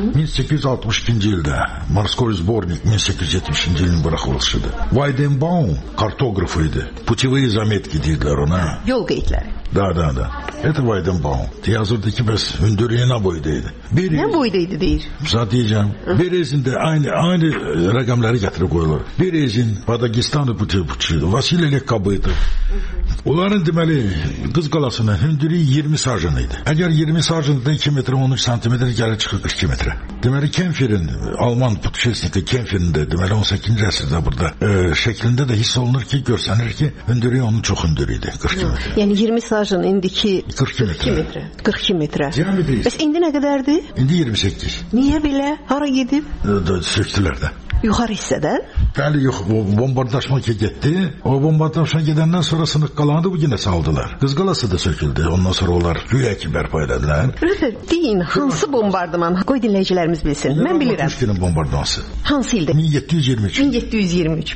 1862-ci ildə Morskoy Zbornik 1870-ci ilin buraxılışıdır. Weidenbaum kartoqrafı idi. Putevые zametki deyirlər ona. Yol qeydləri. Da. Это Weidenbaum. Yazırdı ki bəs hündürlüyü nə boydaydı? Nə boydaydı deyir? Diyeceğim. Berezin de aynı rəqəmləri gətirib qoyulur. Berezin, Badagistanı Puçuydu, Vasiliyev Kabıydı. Onların deməli Qız qalasının hündürlüyü 20 sarjın idi. Əgər 20 sarjında 2 metre 13 santimetre gəlir çıxır 42 metre. Deməli Kempferin, Alman putuşesniki Kempferin de deməli 18-ci əsrdə burada şəklində də hiss olunur ki, görsənir ki, hündürlüyü onun çox hündürlüydü, 42 metre. Yəni 20 sarjın indiki 42 metre. 42 metre. Diametri. Bəs indi nə qədərdir? İndi 28. Niyə belə? Hara gedib? Söktülər də. Yuxarı hissədən? Bəli, yox, bombardlaşma getdi. O bombardlaşma gedəndən sonra sınıq qalanı bu yenə saldılar. Qız qalası da söküldü. Ondan sonra onlar güya ki bərpa elədilər. Rüfət, deyin, hansı bombardıman? Qoy dinləyicilərimiz bilsin. Mən bilirəm. Pushkinin bombardımansı. Hansı ildə? 1723. 1723.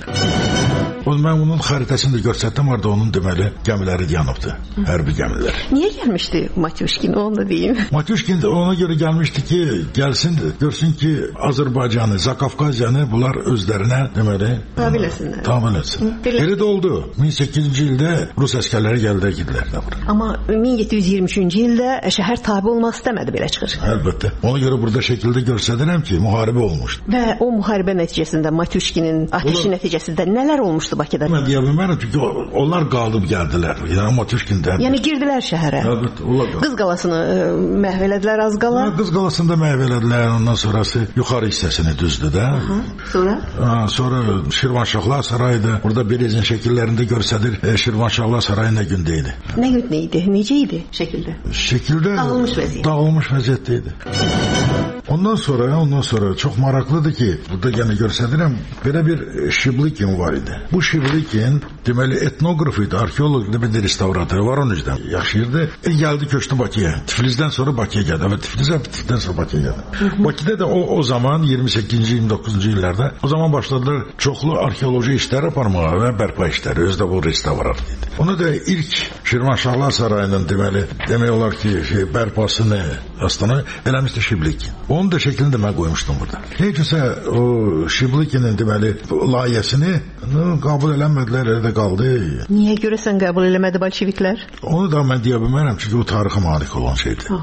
Mən onun xəritəsini də göstərdim, orada onun deməli gəmiləri yanıbdı. Hərbi gəmilər. Niyə gəlmişdi Matyushkin? Onu da deyin. Matyushkin də ona görə gəlmişdi ki, gəlsin, görsün ki, Azərbaycanı, Zakavkaziyanı bunlar özlərinə deməli tabil etsinlər. Tabil etsin. Elə də oldu. 1800-cü ildə Rus əsgərləri gəldi gidilər də bura. Amma 1723-cü ildə şəhər tabe olmaq istəmədi belə çıxır. Əlbəttə. Ona görə burada şəkildə göstərirəm ki, müharibə olmuşdu. Və o müharibə nəticəsində Matyushkinin ateşi nəticəsində nələr olmuşdu Bakıda? Mən deyə bilmərəm çünki onlar qalıb gəldilər. Yəni Matyushkin'dən. Yəni girdilər şəhərə. Əlbəttə, onlar. Qız qalasını məhv elədilər az qala. Qız qalasını da məhv elədilər. Ondan sonrası yuxarı hissəsini düzdü də. Sonra? Sonra Şirvanşahlar sarayıdı. Burada Berezin şəkillərində göstərir. Şirvanşahlar sarayı nə gündə idi? Nə gün idi? Necə idi şəkildə? Şəkildə dağılmış vəziyyətdə idi. Ondan sonra çox maraqlıdır ki, burada yenə göstərirəm, belə bir Şiblikin var idi. Bu Şiblikin deməli etnoqraf idi, arxeoloq idi, bir restavratör var onun üzdən yaşayırdı. Gəldi köçdü Bakıya. Tiflisdən sonra Bakıya gəldi. Və Tiflisdən sonra Bakıya gəldi. Bakıda da o zaman 28-ci 29-cu illərdə o zaman başladılar çoxlu arxeoloji işlər aparmağa və bərpa işləri. Özü də bu restavrat idi. Onu da ilk Şirvanşahlar sarayının demək olar ki, bərpasını aslında eləmişdi Şiblikin. Onun da şəklini də mən qoymuşdum burada. Neycəsə o Şiblikinin deməli layihəsini qəbul eləmədilər, elə də qaldı. Niyə görəsən qəbul eləmədi bolşeviklər? Onu da mən deyə bilmərəm, çünki o tarixə malik olan şeydir.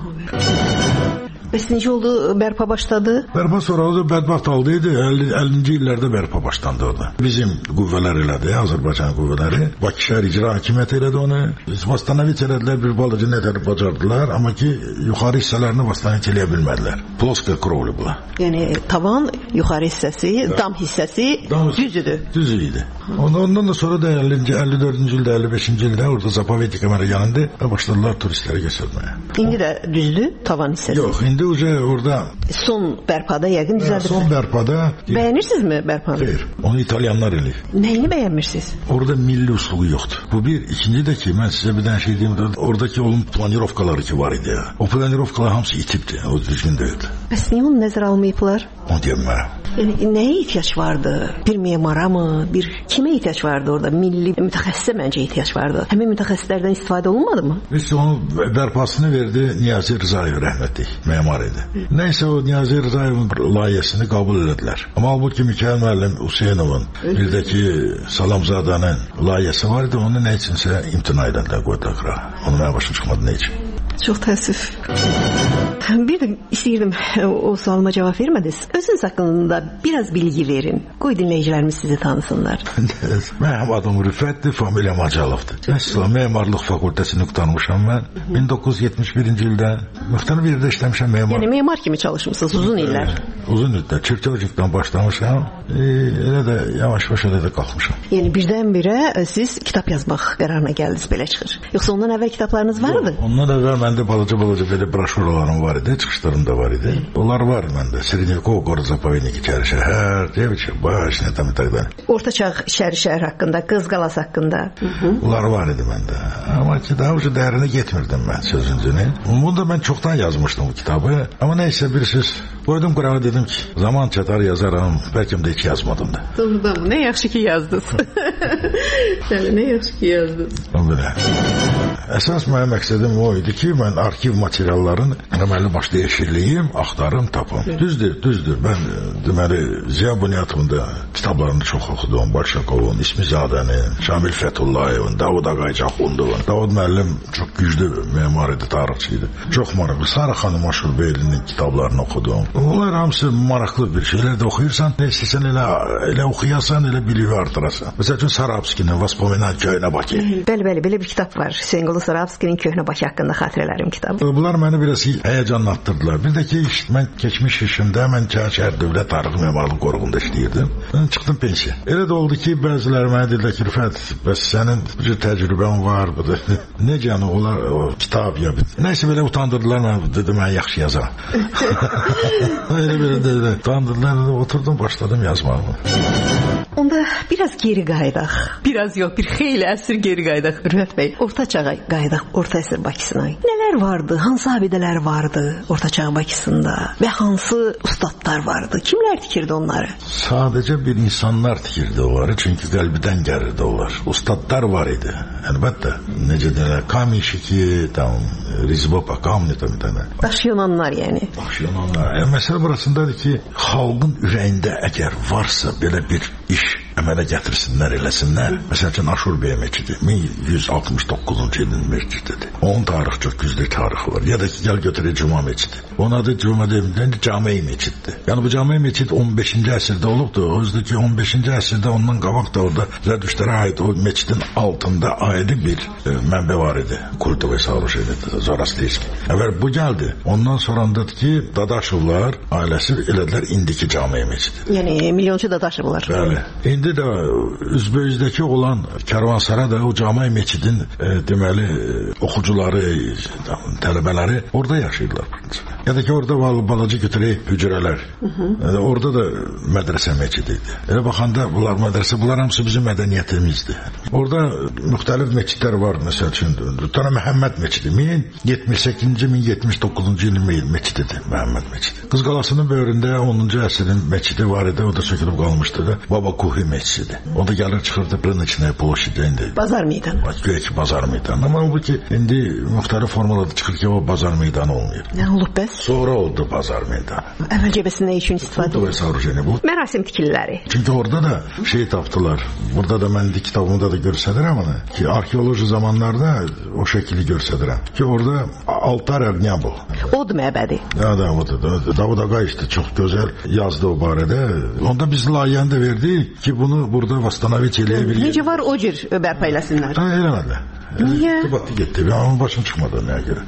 Bəs necə oldu? Bərpa başladı? Bərpa sonra oldu, bədbaxt aldıydı. 50-ci illərdə bərpa başlandı orada. Bizim qüvvələr elədi, Azərbaycan qüvvələri. Bakı şəhər icra hakimiyyəti elədi onu. Vastanovit elədilər, bir balıcı nədər bacardılar. Amma ki, yuxarı hissələrini vastanovit eləyə bilmədilər. Ploska krovli bu. Yəni, tavan, yuxarı hissəsi, dam hissəsi düzdür. Düz idi. Ondan da sonra da 54-cü ildə, 55-ci ildə orada Zapovednik əmələ yanında başladılar turistləri göstərməyə. İndi də düzdür tavan hissəsi? Yox, indi orada son bərpada yəqin düzəldir. Son bərpada. Bəyənirsinizmi bərpanı? Xeyr, onu İtalyanlar eləyir. Nəyini bəyənmirsiniz? Orada milli usluğu yoxdur. Bu bir. İkinci də ki, mən sizə bir dənə şey deyim, oradakı onun planirovkaları ki var idi ya. O planirovkalar hamısı itibdi, o düzgün deyildi. Bəs niyə onu nəzərə almayıblar? Onu deyəmərəm. Yəni, nəyə ehtiyac vardı? Bir memara mı? Kimə ehtiyac vardı orada? Milli mütəxəssisə məncə ehtiyac vardı. Həmin mütəxəssislərdən istifadə olunmadı mı? Biz onun bərpasını verdi Niyazi Rızayev rəhmətli, memar idi. Nəysə o Niyazi Rızayevin layihəsini qəbul elədilər. Amma halbuki Mikayıl müəllim Hüseynovun, bir də ki Salamzadanın layihəsi var idi, onu nə üçünsə imtina edəndilər qoydular. Onu mənə başım çıxmadı nə üçün. Çox təəssüf. Bir də istəyirdim, o sualıma cavab vermədiniz. Özünüz haqqında biraz bilgi verin. Qoy dinləyicilərimiz sizi tanısınlar. Mənim adım Rüfətdir, familiyam Acalovdur. Mən memarlıq fakültəsini qurtarmışam mən. 1971-ci ildə müxtəlif yerdə işləmişəm memar. Yəni memar kimi çalışmışsınız uzun illər. Uzun illər. Çirkövcükdən başlamışam. Elə də yavaş-yavaş elə də qalxmışam. Yəni birdən-birə siz kitab yazmaq qərarına gəldiniz, belə çıxır. Yoxsa ondan əvvəl kitablarınız vardı? Ondan əvvəl məndə balaca belə broşuralarım var. var idi, çıxışlarım da var idi. Onlar var məndə. Srednyakov Zapovedniki İçəri şəhər, deyəcək, baş nə təmətəqdən. Orta çağ İçəri şəhər haqqında, Qız Qalası haqqında. Bunlar var idi məndə. Amma ki, daha ucu dərinə getmirdim mən sözüncünü. Bunu da mən çoxdan yazmışdım bu kitabı. Amma neysə bir söz qoydum qırağa, dedim ki, zaman çatar yazaram, bəlkə də heç yazmadım da. Doğrudan mı? Nə yaxşı ki yazdınız. Nə yaxşı ki yazdınız. Belə. Əsas mənim məqsədim o idi ki, mən arxiv materialların əməlli başlı eşirliyim, axtarım, tapım. Düzdür. Mən deməli Ziya Bunyatovun da kitablarını çox oxudum. Başakovun, İsmizadənin, Şamil Fətullayevin, Davud Ağaycaxundovun. Davud müəllim çox güclü memar idi, tarixçi idi. Çox maraqlı. Sara xanım Aşurbeylinin kitablarını oxudum. Bunlar hamısı maraqlı bir şeylər də oxuyursan, nə istəsən elə oxuyasan, elə biliyi artırasan. Məsəl üçün Sarabskinin Vospominat Köhnə Bakı. Bəli, belə bir kitab var. Hüseynqulu Sarabskinin Köhnə Bakı haqqında xatirələrim kitabı. Bunlar məni biraz həyəcanlatdırdılar. Bir də ki, mən keçmiş işimdə mən Şəhər Dövlət Tarixi Memarlıq Qoruğunda işləyirdim. Mən çıxdım pensiya. Elə də oldu ki, bəziləri mənə dedilər ki, Rüfət, bəs sənin bir təcrübən var, budur. Necə yəni olar o kitab ya? Nəysə belə utandırdılar mənə, dedim mən yaxşı yazam. Elə dedilər. Utandırdılar, oturdum, başladım yazmağa. Onda biraz geri qayıdaq. Biraz yox, bir xeyli əsr geri qayıdaq. Rüfət bəy, orta çağa qayıdaq, orta əsr Bakısına. Nələr vardı? Hansı abidələr vardı orta çağ Bakısında? Və hansı ustadlar vardı? Kimlər tikirdi onları? Sadəcə bir insanlar tikirdi onları, çünki qəlbidən gəlirdi onlar. Ustadlar var idi. Əlbəttə, necə deyirlər, Kamişiki, Rizbopa, Kamnita bir dənə. Daşyonanlar yəni. Daşyonanlar. Məsələ burasındadır ki, xalqın ürəyində əgər varsa belə bir iş əmələ gətirsinlər, eləsinlər. Məsəl üçün Aşurbeyə meçidi 1169-cu ilin meçididir. Onun tarixi çox güclü tarixi var. Ya da ki, gəl götürək Cuma meçidi. Onun adı Cuma deyilən Cami meçiddir. Yəni bu Cami meçid 15-ci əsrdə olubdur. O yüzden ki 15-ci əsrdə ondan qabaq da orada Zərdüştlərə aid o meçidin altında ayrı bir mənbə var idi. Kultovoy soorужение, Zoroastriyski. Əvvəl bu gəldi. Ondan sonrandadır ki, Dadaşovlar ailəsi elədilər indiki Cami meçidi. Yəni milyonçu Dadaşovlar. Bəli. İndi də Üzbeyizdəki olan Kərvansara da o Cami meçidin deməli oxucuları, tələbələri orada yaşayırlar. Ya da ki orada balaca götürək hücrələr. Orada da mədrəsə meçidi idi. Elə baxanda bunlar mədrəsə, bunlar hamısı bizim mədəniyyətimizdir. Orada müxtəlif meçidlər var. Məsəl üçün Tana Məhəmməd meçidi 1078-ci 1079-cu ilin meçididir Məhəmməd meçidi. Qız Qalasının böyründə 10-cu əsrin meçidi var idi. O da sökülüb qalmışdı da. Baba Kuhi meçidi. O da gəlir çıxırdı Brınıçnaya ploşidə indi. Bazar meydanı. Göyə ki bazar meydanı. Amma o ki indi müxtəlif formalarda çıxır ki o bazar meydanı olmuyor. Nə olub bəs? Sonra oldu bazar meydanı. Əvvəlcə bəs nə üçün istifadə olunur? Mərasim tikililəri. Çünki orada da şey tapdılar. Burada da mən kitabımda da göstərirəm onu. Ki arxeoloji zamanlarda o şəkili göstərirəm. Ki orada altar Əgnəbo. Od məbədi. Ya da odur. Davud Ağay işte çox gözəl yazdı o barədə. Onda biz layihəni də verdik ki bunu burada Vastanoviç eləyə bilir. Necə var o cür bərpa eləsinlər? Eləmədilər. Niyə? Batı getdi. Amma başım çıxmadı nəyə görə.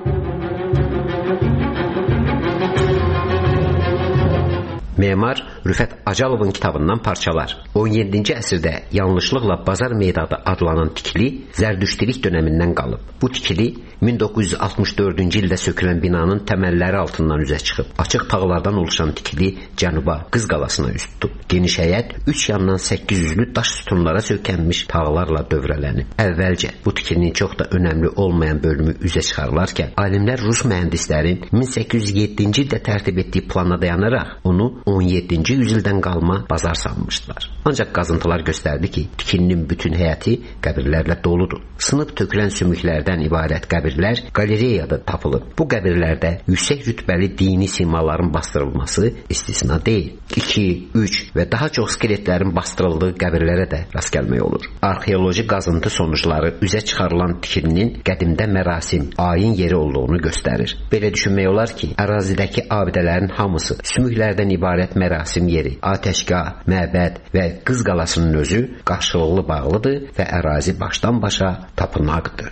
Memar Rüfət Acalovun kitabından parçalar. 17-ci əsrdə yanlışlıqla Bazar meydanı adlanan tikili Zərdüştilik dönəmindən qalıb. Bu tikili 1964-cü ildə sökülən binanın təməlləri altından üzə çıxıb. Açıq tağlardan oluşan tikili cənuba Qız Qalasına üz tutub. Geniş həyət 3 yandan 800-lü daş sütunlara sökənmiş tağlarla dövrələnib. Əvvəlcə bu tikilinin çox da önəmli olmayan bölümü üzə çıxarılarkən alimlər Rus mühəndislərin 1807-ci ildə tərtib etdiyi plana dayanaraq onu 17-ci yüzildən qalma bazar sanmışdılar. Ancaq qazıntılar göstərdi ki, tikilinin bütün həyəti qəbirlərlə doludur. Sınıb tökülən sümüklərdən ibarət qəbirlər qalereyada tapılıb. Bu qəbirlərdə yüksək rütbəli dini simaların bastırılması istisna deyil. 2, 3 və daha çox skeletlərin bastırıldığı qəbirlərə də rast gəlmək olur. Arxeoloji qazıntı sonuçları üzə çıxarılan tikilinin qədimdə mərasim, ayin yeri olduğunu göstərir. Belə düşünmək olar ki, ərazidəki abidələrin hamısı sümüklərdən ibarət mərasim yeri, atəşgah, məbəd və Qız Qalasının özü qarşılıqlı bağlıdır və ərazi başdan başa tapınaqdır.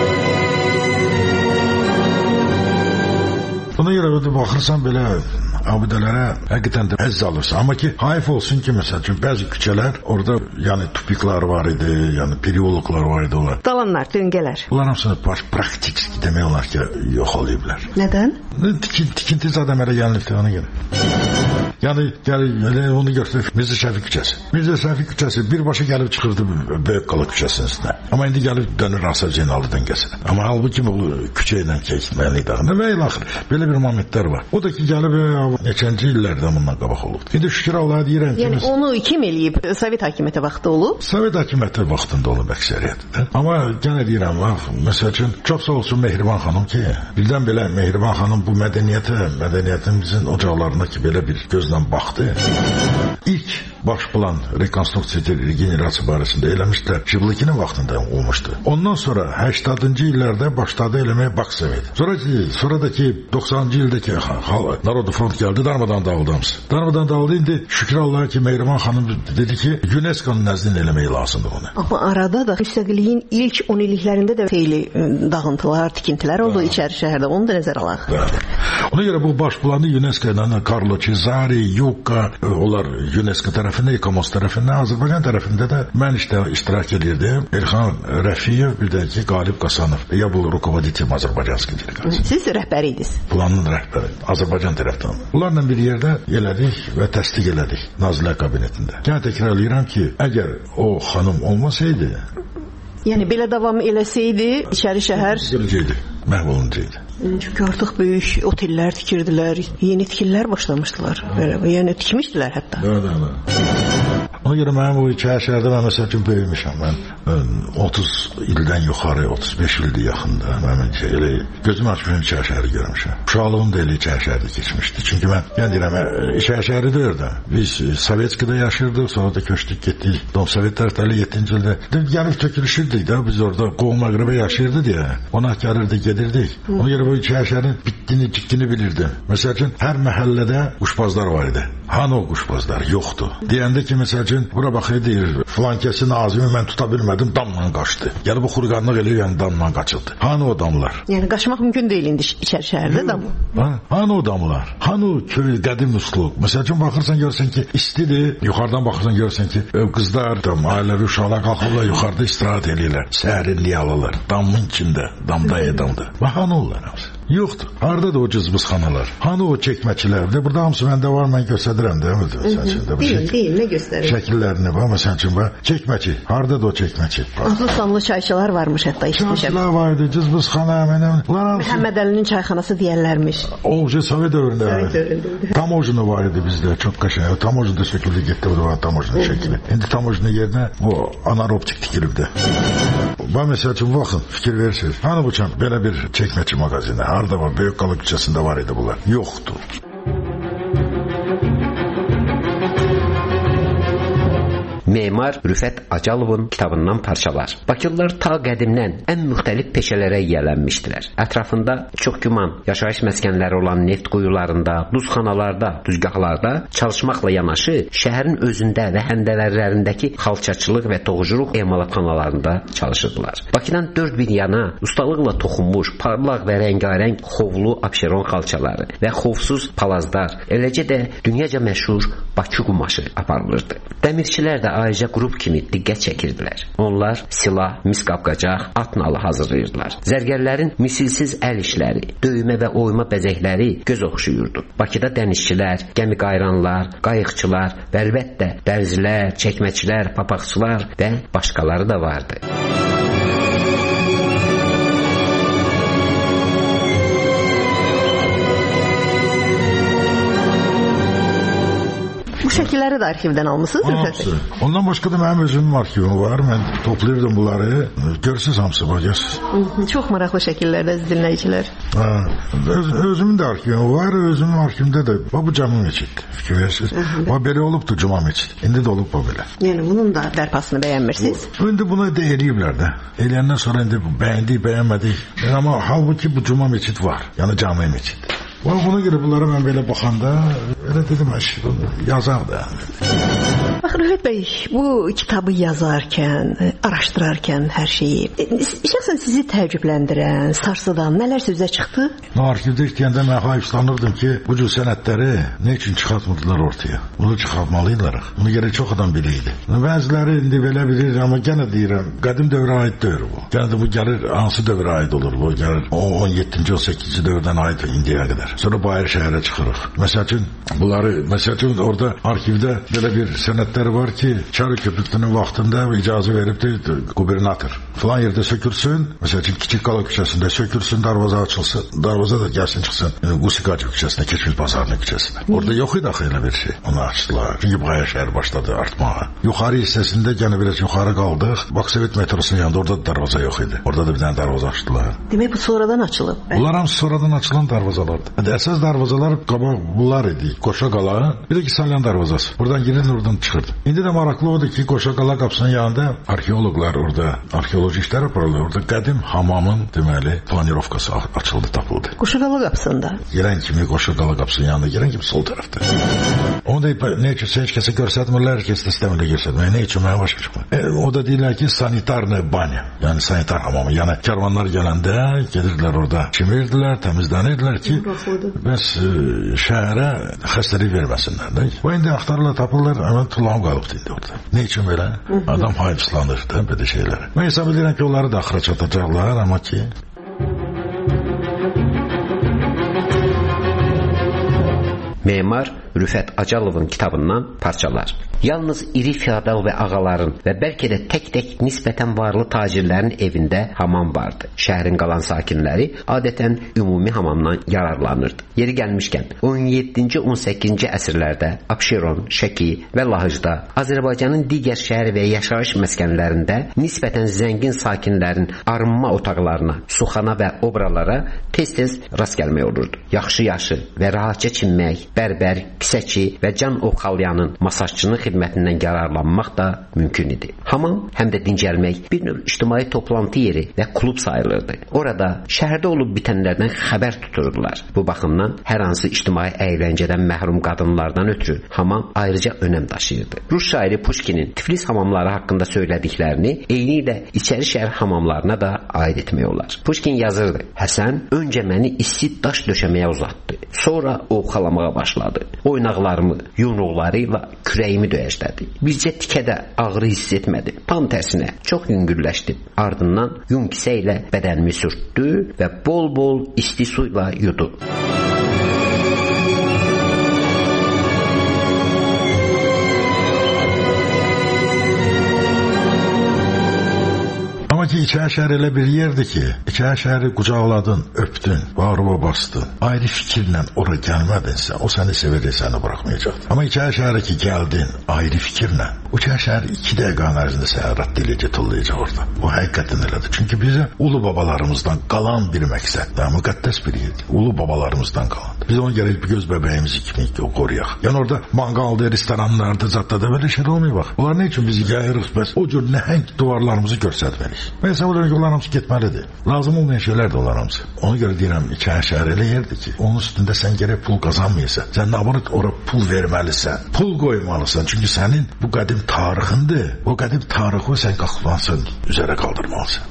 Buna görə baxırsan belə abidələrə həqiqətən də əzz alırsa. Amma ki, hayf olsun ki, məsəl üçün bəzi küçələr orada yəni tupiklar var idi, yəni periologlar var idi onlar. Dalanlar, döngələr. Bunlar hamısını praktik demək olar ki, yox olayıblar. Nədən? Tikinti zaten əmələ gəlmişdi ona görə. Yəni onu göstərir Mirzə Şəfi küçəsi. Mirzə Şəfi küçəsi birbaşa gəlib çıxırdı Böyükqala küçəsinin üstünə. Amma indi gəlib dönür Asaf Zeynallı döngəsinə. Amma halbuki bu küçə ilə keçməli idi. Və ilə axır belə bir momentlər var. O da ki gəlib neçənci illərdən bundan qabaq olub. İndi şükür Allah'a deyirəm ki, yəni onu kim eləyib? Sovet hakimiyyəti vaxtı olub? Sovet hakimiyyəti vaxtında olub əksəriyyətdə. Amma yenə deyirəm, məsəl üçün çox sağ olsun Mehriban xanım ki, birdən belə Mehriban xanım bu mədəniyyətimizin ocaqlarına ki belə bir gözlə baxdı. İlk baş plan rekonstruksiya regenerasiya barəsində eləmişlər. Şıblıkinin vaxtında olmuşdu. Ondan sonra 80-cı illərdə başladı eləməyə Baksovet. Sonradakı 90-cı ildəki Narodu Front gəldi, darmadan dağıldı hamısı. Darmadan dağıldı, indi şükür Allah'a ki Mehriban xanım dedi ki UNESCO-nun nəzdində eləmək lazımdır bunu. Amma arada da müstəqilliyin ilk 10 illiklərində də xeyli dağıntılar, tikintilər oldu içəri şəhərdə. Onu da nəzərə alaq. Ona görə bu baş planı UNESCO ilə Carlo Cesari, Yuka, onlar UNESCO tərəfində, İKOMOS tərəfində, Azərbaycan tərəfində də mən iştirak edirdim. Elxan Rəfiyev, bir də ki Qalib Qasanov. Ya bu rukovodитель Azərbaycanski delegasiya. Siz rəhbəri idiniz. Planın rəhbəri Azərbaycan tərəfdən. Bunlarla bir yerdə elədik və təsdiq elədik Nazirlər Kabinetində. Yəni təkrarlayıram ki, əgər o xanım olmasaydı, yəni belə davam eləsəydi, içəri şəhər məhv oluncaydı. Çünki artıq böyük otellər tikirdilər, yeni tikililər başlamışdılar. Yəni tikmişdilər hətta. Ona görə mənim o şəhərdə mən məsəl üçün böyümüşəm. Mən 30 ildən yuxarı, 35 ildir yaxında. Mən elə gözüm açmışım şəhəri görmüşəm. Uşaqlığım da elə şəhərdə keçmişdi. Çünki mən deyirəm, şəhəri deyirdi. Biz Sovetskida yaşırdıq, sonra da köçdük, getdik. Sovet tərəfləri 7-ci ildə gəlib tökülüşürdük də, biz orada qohum əqrəbə yaşayırdı deyə. Ona gəlirdi, gedirdik. Ona görə bu şəhərin bitdini, cikdini bilirdim. Məsəl üçün hər məhəllədə quşbazlar var idi. Hanı o quşbazlar? Yoxdur. Deyəndə ki, məsəl üçün bura baxır deyir, filan kəsin ağzını mən tuta bilmədim, damla qaçdı. Yəni bu xurqanlıq eləyir, yəni damla qaçıldı. Hanı o damlar? Yəni qaçmaq mümkün deyil indi içəri şəhərdə damla. Hanı o damlar? Hanı o köy, qədim üslub? Məsəl üçün baxırsan görsən ki, istidir, yuxarıdan baxırsan görsən ki, qızlar, ailəvi uşaqlar qalxırlar, yuxarıda istirahət eləyirlər, sərinliyi alırlar, damın içində, damda edamda. Və hanı onlar hamısı? Yoxdur. Haradadır o cızbızxanalar? Hanı o çəkməkçilər? Burada hamısı məndə var, mən göstədirəm də. Deyil, nə göstərir? Şəkillərini var, məsəl üçün var. Çəkməçi. Haradadır o çəkməçi? Adlı-sanlı çayçılar varmış hətta işmişəm. Çayçılar var idi, cızbızxana, Məhəmməd Əlinin çayxanası deyərlərmiş. Oğuzca Sovet dövründə. Tamojna var idi bizdə, çox qəşəng. Tamojna şəkildə getdi, bu da var tamojna şəkili. İndi tamojna yerinə bu anaeroptik tikilibdir. Və məsəl üçün baxın, fikir verirsiniz. Hanı bu belə bir çəkməçi mağazini? Harada var? Böyükqala küçəsində var idi bunlar. Yoxdur. Memar Rüfət Acalovun kitabından parçalar. Bakılılar ta qədimdən ən müxtəlif peşələrə yiyələnmişdilər. Ətrafında çox güman yaşayış məskənləri olan neft quyularında, duzxanalarda, düzgahlarda çalışmaqla yanaşı, şəhərin özündə və həndəvərlərindəki xalçaçılıq və toxuculuq emalatxanalarında çalışırdılar. Bakıdan 4 bir yana ustalıqla toxunmuş, parlaq və rəngarəng xovlu abşeron xalçaları və xovsuz palazlar, eləcə də dünyaca məşhur Bakı qumaşı aparılırdı. Dəmirçilər də ayrıca qrup kimi diqqət çəkirdilər. Onlar silah, mis qapqacaq, at nalı hazırlayırdılar. Zərgərlərin misilsiz əl işləri, döymə və oyma bəzəkləri göz oxşuyurdu. Bakıda dənizçilər, gəmi qayranlar, qayıqçılar və əlbəttə dərzilər, çəkməçilər, papaqçılar və başqaları da vardı. Bu şəkilləri də arxivdən almısınız, Rüfət bəy? Ondan başqa da mənim özümün arxivim var. Mən toplayırdım bunları. Görürsünüz hamısı var, görürsünüz. Çox maraqlı şəkillərdə dinləyicilər. Özümün də arxivim var. Özümün arxivimdə də bu cami meçid. Fikir verirsiniz. Belə olubdu cuma meçid. İndi də olub bu belə. Yəni bunun da bərpasını bəyənmirsiniz? İndi bunu da eləyiblər də. Eləyəndən sonra indi bəyəndik, bəyənmədik. Amma halbuki bu cuma meçid var. Yəni cami meçid. Ona görə bunlara mən belə baxanda elə dedim, yazar da. Bax, Rüfət bəy, bu kitabı yazarkən, araşdırarkən hər şeyi, şəxsən sizi təəccübləndirən, sarsıdan nələr sözə çıxdı? Arxivdə işləyəndə mən hayıflanırdım ki, bu cür sənədləri nə üçün çıxartmırdılar ortaya? Bunu çıxartmalıydılar. Bunu görə çox adam bilirdi. Bəziləri indi belə bilir, amma yenə deyirəm, qədim dövrə aid deyil bu. Yenə də bu gəlir, hansı dövrə aid olur bu? Gəlir 17-ci, 18-ci dövrdən aid indiyə qədər. Sonra Bayır şəhərə çıxırıq. Məsəl üçün orada arxivdə belə bir sənədlər var ki, Çarı köprüsünün vaxtında icazə veribdi qubernator. Falan yerdə sökülsün, məsəl üçün Kiçik Qala küçəsində sökülsün, darvaza açılsın, darvaza da gəlsin çıxsın Qusikacı küçəsinə, Keçmil Bazarının küçəsinə. Orada yox idi axı elə bir şey. Onu açdılar. Çünki Bayır şəhər başladı artmağa. Yuxarı hissəsində gənə biraz yuxarı qaldıq. Baksovet metrosunun yanında orada da darvaza yox idi. Orada da bir dənə darvaza açdılar. Demək bu sonradan açılıb. Bunlar hamısı sonradan açılan darvazalardı. Əsas darvazalar qabaq bunlar idi. Qoşa Qala, bir də ki Salyan darvazası. Buradan girir, oradan çıxırdı. İndi də maraqlı odur ki, Qoşa Qala qapısının yanında arxeoloqlar orada arxeoloji işlər aparırlar. Orada qədim hamamın deməli planirovkası açıldı, tapıldı. Qoşa Qala qapısında. Girən kimi Qoşa Qala qapısının yanında, girən kimi sol tərəfdə. Onu da nə üçün heç kəsə göstərmirlər, heç kəs də istəmirlər göstərmək. Nə üçün mənə başa çıxmır. O da deyirlər ki, sanitarna banya, yəni sanitar hamamı. Yəni karvanlar gələndə gedirdilər orada, çimirdilər, təmizlənirdilər ki, bəs şəhərə xəstəlik verməsinlər. O indi axtarırlar, tapırlar, hemen tutulan qalıbdı indi orada. Ne üçün belə? Adam hayıfslanır da belə şeylərə. Mən hesab edirəm ki, onları da axıra çatacaqlar, amma ki... Memar Rüfət Acalovun kitabından parçalar. Yalnız iri feodal və ağaların və bəlkə də tək-tək nisbətən varlı tacirlərin evində hamam vardı. Şəhərin qalan sakinləri adətən ümumi hamamdan yararlanırdı. Yeri gəlmişkən 17-ci, 18-ci əsrlərdə Abşeron, Şəki və Lahıcda, Azərbaycanın digər şəhər və yaşayış məskənlərində nisbətən zəngin sakinlərin arınma otaqlarına, suxana və obralara tez-tez rast gəlmək olurdu. Yaxşı-yaxşı və rahatca çinmək, bərbər, kisəçi və can oxalyanın masajçının xidmətindən yararlanmaq da mümkün idi. Hamam həm də dincəlmək bir növ ictimai toplantı yeri və klub sayılırdı. Orada şəhərdə olub bitənlərdən xəbər tuturdular. Bu baxımdan hər hansı ictimai əyləncədən məhrum qadınlardan ötürü hamam ayrıca önəm daşıyırdı. Rus şairi Pushkinin Tiflis hamamları haqqında söylədiklərini eyni ilə içəri şəhər hamamlarına da aid etmək olar. Pushkin yazırdı: Həsən öncə məni isti daş döşəməyə uzatdı. Sonra oxalamağa başladı. Oynaqlarımı, yumruqlarıyla kürəyimi döyəclədi. Bircə tikədə ağrı hiss etmədim. Tam tərsinə çox yüngülləşdim. Ardından yun kisə ilə bədənimi sürtdü və bol-bol isti suyla yudu. Ki İçəri şəhər elə bir yerdir ki, İçəri şəhəri qucaqladın, öpdün, bağrıma bastın, ayrı fikirlə ora gəlmədinsə, o səni sevəcək, səni buraxmayacaqdır. Amma İçəri şəhərə ki gəldin, ayrı fikirlə, o İçəri şəhəri 2 dəqiqənin ərzində səni rədd eləyəcək, tullayacaq orada. O həqiqətən elədir. Çünki bizə ulu babalarımızdan qalan bir məqsəd və müqəddəs bir yerdir. Ulu babalarımızdan qalandır. Biz onu gərək bir göz bəbəyimizi kimi qoruyaq. Yəni orada manqalda, restoranlarda, zadda belə şey olmuyor bax. Bunlar nə üçün bizi gəlirik, bəs o cür nəhəng duvarlarımızı göstərməliyik. Mən hesab edirəm ki, onlar hamısı getməlidir. Lazım olmayan şeylər də onlar hamısı. Ona görə deyirəm, İçəri şəhər elə yerdir ki, onun üstündə sən gərək pul qazanmayasan. Sən nabanı ora pul verməlisən, pul qoymalısan. Çünki sənin bu qədim tarixindir. O qədim tarixi sən qalxmalısan, üzərə qaldırmalısan.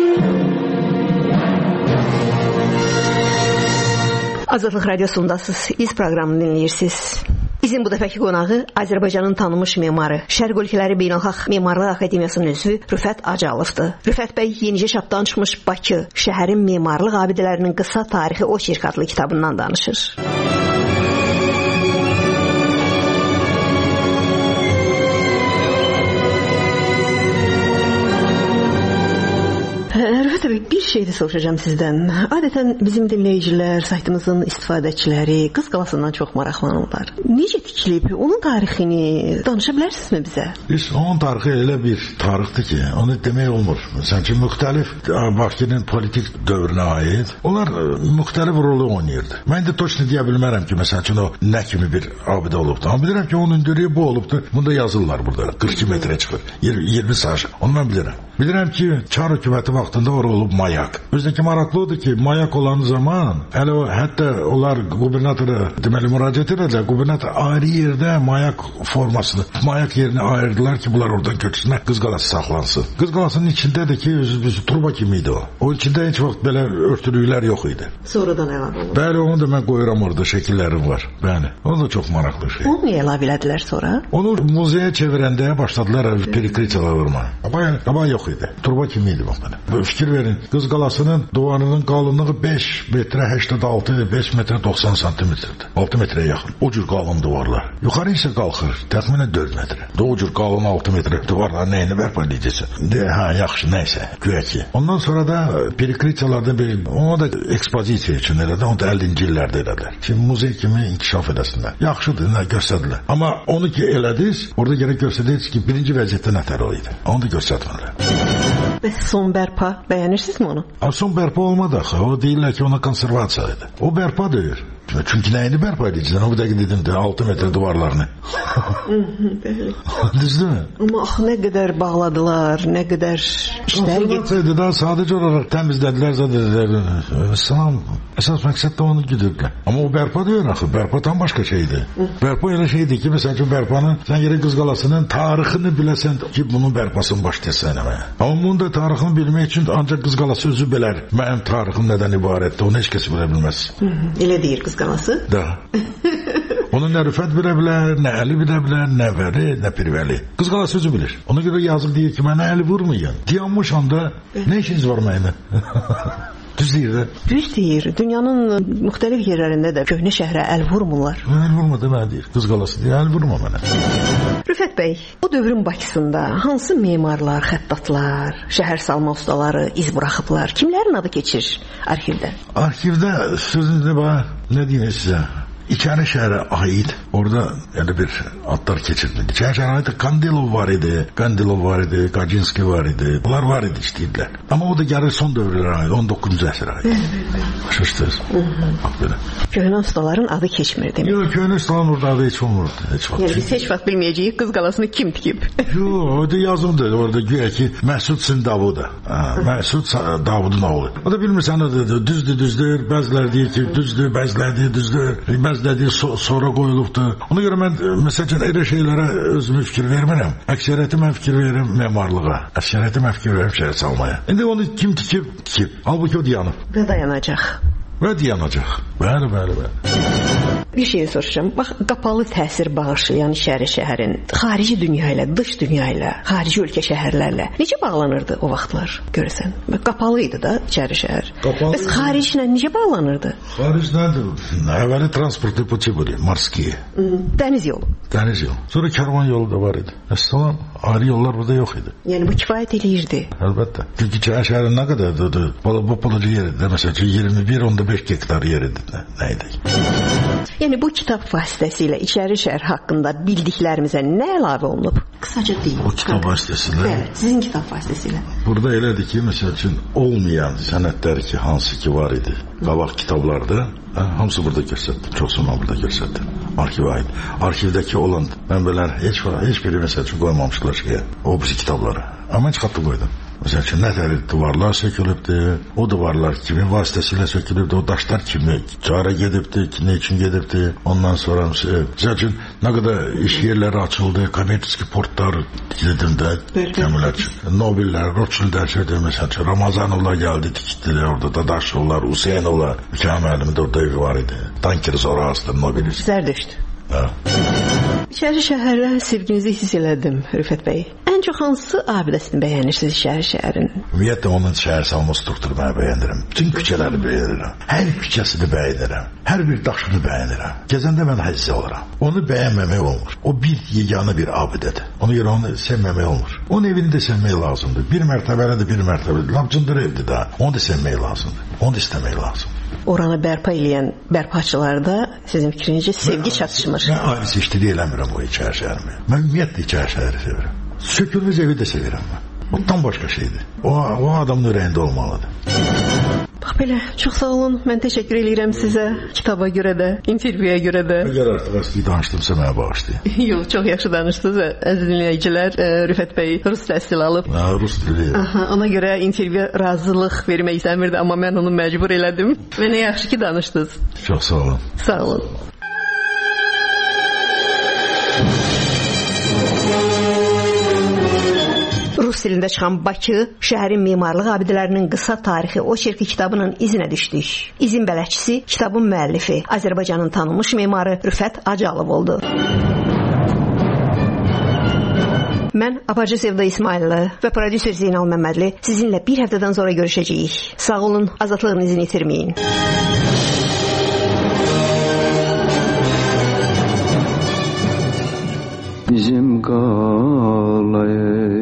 Azadlıq Radiosundasınız. İz proqramını dinləyirsiniz. Bizim bu dəfəki qonağı Azərbaycanın tanınmış memarı, Şərq ölkələri Beynəlxalq Memarlıq Akademiyasının üzvü Rüfət Acalovdur. Rüfət bəy yenicə çapdan çıxmış Bakı, şəhərin memarlıq abidələrinin qısa tarixi oçerk adlı kitabından danışır. Rüfət bəy, bir şey də soruşacağım sizdən. Adətən bizim dinləyicilər, saytımızın istifadəçiləri Qız Qalasından çox maraqlanırlar. Necə tikilib? Onun tarixini danışa bilərsinizmi bizə? Onun tarixi elə bir tarixdir ki, onu demək olmur. Sanki müxtəlif Bakının politik dövrünə aid. Onlar müxtəlif rolu oynayırdı. Mən də точно deyə bilmərəm ki, məsəl üçün o nə kimi bir abidə olubdu. Amma bilirəm ki, onun hündürlüyü bu olubdu. Bunda yazırlar burada. 42 metrə çıxır. 20 saj. Ondan bilirəm. Bilirəm ki, Çar hökuməti vaxtında orada olub mayak. Özdəki maraqlı odur ki, mayak olan zaman hətta onlar qubernatora deməli müraciət edəcək. Qubernator ayrı yerdə mayak formasını, mayak yerini ayırdılar ki, bunlar oradan köçsünlər, Qız Qalası saxlansın. Qız Qalasının içindədir ki, özü turba kimi idi o. O içində heç vaxt belə örtülüklər yox idi. Sonradan əlavə olundu. Bəli, onu da mən qoyuram orada, şəkillərim var. Bəli, o da çox maraqlı şey. Onu niyə əlavə elədilər sonra? Onu muzeyə çevirəndə başladılar perikritiyalar vurmağa. Qabaq yox idi. Turba kimi idi bax belə. Fikir verin, Qız Qalasının divarının qalınlığı 5 metrə 86 idi, 5 metrə 90 santimetrdir. 6 metrəyə yaxın. O cür qalın divarlar. Yuxarı isə qalxır, təxminən 4 metrə. O cür qalın 6 metrə divarlar nəyini bərpa edəcəksən? Yaxşı, nəysə, güya ki. Ondan sonra da perikritiyalarda onu da ekspozisiya üçün elədi, onu da 50-ci illərdə elədilər. Şimdi muzey kimi inkişaf edəsinlər. Yaxşıdır, göstərdilər. Amma onu ki elədiniz, orada gərək göstərdiniz ki, birinci vəziyyətdə nətər o idi. Onu da göstərmədilər. Bəs son bərpa, bəyənirsinizmi onu? Son bərpa olmadı axı. O deyirlər ki, ona konservasiya idi. O bərpa deyir. Çünki nəyini bərpa edəcəksən? O qədər dedim də 6 metr divarlarını. Bəli. Düzdürmü? Amma nə qədər bağladılar, nə qədər işlər getdi. Daha sadəcə olaraq təmizlədilər, zədədilər. Əsas məqsəd də onu güdürdülər. Amma o bərpa deyir axı. Bərpa tam başqa şeydir. Bərpa elə şeydir ki, məsəl üçün bərpanın, sən yerə Qız Qalasının tarixini biləsən ki, bunun bərpasını başlayasan eləməyə. Amma bunun da tarixini bilmək üçün ancaq Qız Qalası özü bilər. Mənim tarixim nədən ibarətdir, onu heç kəs bilə bilməz. Elə deyir Qız Qalası? Da. Onu nə Rüfət bilə bilər, nə Əli bilə bilər, nə Vəli, nə Pirvəli. Qız Qalası özü bilir. Ona görə yazıq deyir ki, mənə əli vurmayın. Dayanmış anda nə işiniz var mənə? Düz deyir də. Düz deyir. Dünyanın müxtəlif yerlərində də köhnə şəhərə əl vurmurlar. Əl vurma demə deyir. Qız Qalası deyir, əl vurma mənə. Rüfət bəy, o dövrün Bakısında hansı memarlar, xəttatlar, şəhər salma ustaları iz buraxıblar? Kimlərin adı keçir arxivdə? Arxivdə sözünüzdə bax, nə deyim sizə? İçəri şəhərə aid orada elə bir adlar keçirdi. İçəri şəhərə aid Kandilov var idi, Kajinski var idi. Bunlar var idi işləyirlər. Amma o da gəlir son dövrlərə aid, 19-cu əsrə aid. Başa köhnə ustaların adı keçmir demək. Yox, köhnə ustaların orada adı heç olmurdu. Yəni biz heç vaxt bilməyəcəyik Qız Qalasını kim tikib. Yox, o da yazımdır. Orada güya ki Məsud Sindavuda. Məsud Davudun oğlu. O da bilmirsən düzdür. Bəziləri deyir ki düzdür, bəziləri deyir düzdür. Dediği sonra qoyulubdur. Ona görə mən məsələn elə şeylərə özümü fikir vermirəm. Əksəriyyəti mən fikir verirəm memarlığa. Əksəriyyəti mən fikir verirəm şəhər salmaya. İndi onu kim tikib? Halbuki o dayanıb. Və dayanacaq. Bəli. Bir şey soruşacağım. Bax, qapalı təsir bağışlayan İçəri şəhərin xarici dünya ilə, dış dünya ilə, xarici ölkə şəhərlərlə necə bağlanırdı o vaxtlar görəsən? Qapalı idi da İçəri şəhər. Bəs xariclə necə bağlanırdı? Xariclə əvvəli transportlu pути были, морские. Dəniz yolu. Sonra karvan yolu da var idi. Əssalam, ayrı yollar burada yox idi. Yəni bu kifayət eləyirdi. Əlbəttə. Çünki İçəri şəhərin nə qədərdir? Bu palaca yeridir. Məsələn 21-15 hektar yeridir. Nə idi? Yəni bu kitab vasitəsilə İçəri şəhər haqqında bildiklərimizə nə əlavə olunub? Qısaca deyin. Bu kitab vasitəsilə? Bəli, sizin kitab vasitəsilə. Burada elədir ki, məsəl üçün olmayan sənədlər ki, hansı ki var idi qabaq kitablarda, hamısı burada göstərdim. Çoxsunu burada göstərdim. Arxivə aid. Arxivdəki olan mənbələr heç biri məsəl üçün qoymamışlar şeyə, o birisi kitablara. Amma çıxartdı qoydum. Məsəl üçün nətər divarlar sökülübdür, o divarlar kimin vasitəsilə sökülübdür, o daşlar kimi cara gedibdir, ne üçün gedibdir. Ondan sonra məsəl üçün nə qədər iş yerləri açıldı, kommersiya portlar dedim də, gəmilər üçün. Nobellər, Rothschildlər şeydir, məsəl üçün Ramazanovlar gəldi, tikitdilər orada, Dadaşovlar, Hüseynovlar, mükaməlim də orada evi var idi. Tanker Zorastır, Nobelist. Zərdüşt. İçəri şəhərə sevginizi hiss elədim, Rüfət bəy. Ən çox hansı abidəsini bəyənirsiniz İçəri şəhərin? Ümumiyyətlə onun şəhər salma strukturu mən bəyənirəm. Bütün küçələri bəyənirəm. Hər küçəsini bəyənirəm. Hər bir daşını bəyənirəm. Gəzəndə mən həzzi olaram. Onu bəyənməmək olmur. O bir yeganə bir abidədir. Ona görə onu sevməmək olmur. Onun evini də sevmək lazımdır. Bir mərtəbəlidir, bir mərtəbəlidir. Lamcındır evdir də. Onu da sevmək lazımdır. Onu da istəmək lazımdır. Oranı bərpa eləyən bərpaçılarda sizin fikrinizcə sevgi çatışmır. Mən ayrı seçdiriyi eləmirəm o İçəri şəhərimi. Mən ümumiyyətlə İçəri şəhəri sevirəm. Sökülmüş evi də sevirəm mən. O tam başqa şeydir. O adamın ürəyində olmalıdır. Bax Belə, çox sağ olun. Mən təşəkkür edirəm sizə, kitaba görə də, intervyuya görə də. Əgər artıq əski danışdımsa mənə bağışlayın. Yox, çox yaxşı danışdınız. Əziz dinləyicilər, Rüfət bəy rus təhsil alıb. Rus dili. Ona görə intervyuya razılıq vermək istəmirdi, amma mən onu məcbur elədim. Və nə yaxşı ki danışdınız. Çox sağ olun. Sağ olun. Rus dilində çıxan Bakı, şəhərin memarlıq abidələrinin qısa tarixi oçerki kitabının izinə düşdük. İzin bələdçisi, kitabın müəllifi, Azərbaycanın tanınmış memarı Rüfət Acalov oldu. Mən Apacı Sevda İsmaillı və prodüser Zeynal Məmmədli sizinlə bir həftədən sonra görüşəcəyik. Sağ olun, azadlığın izini itirməyin. Bizim qalayı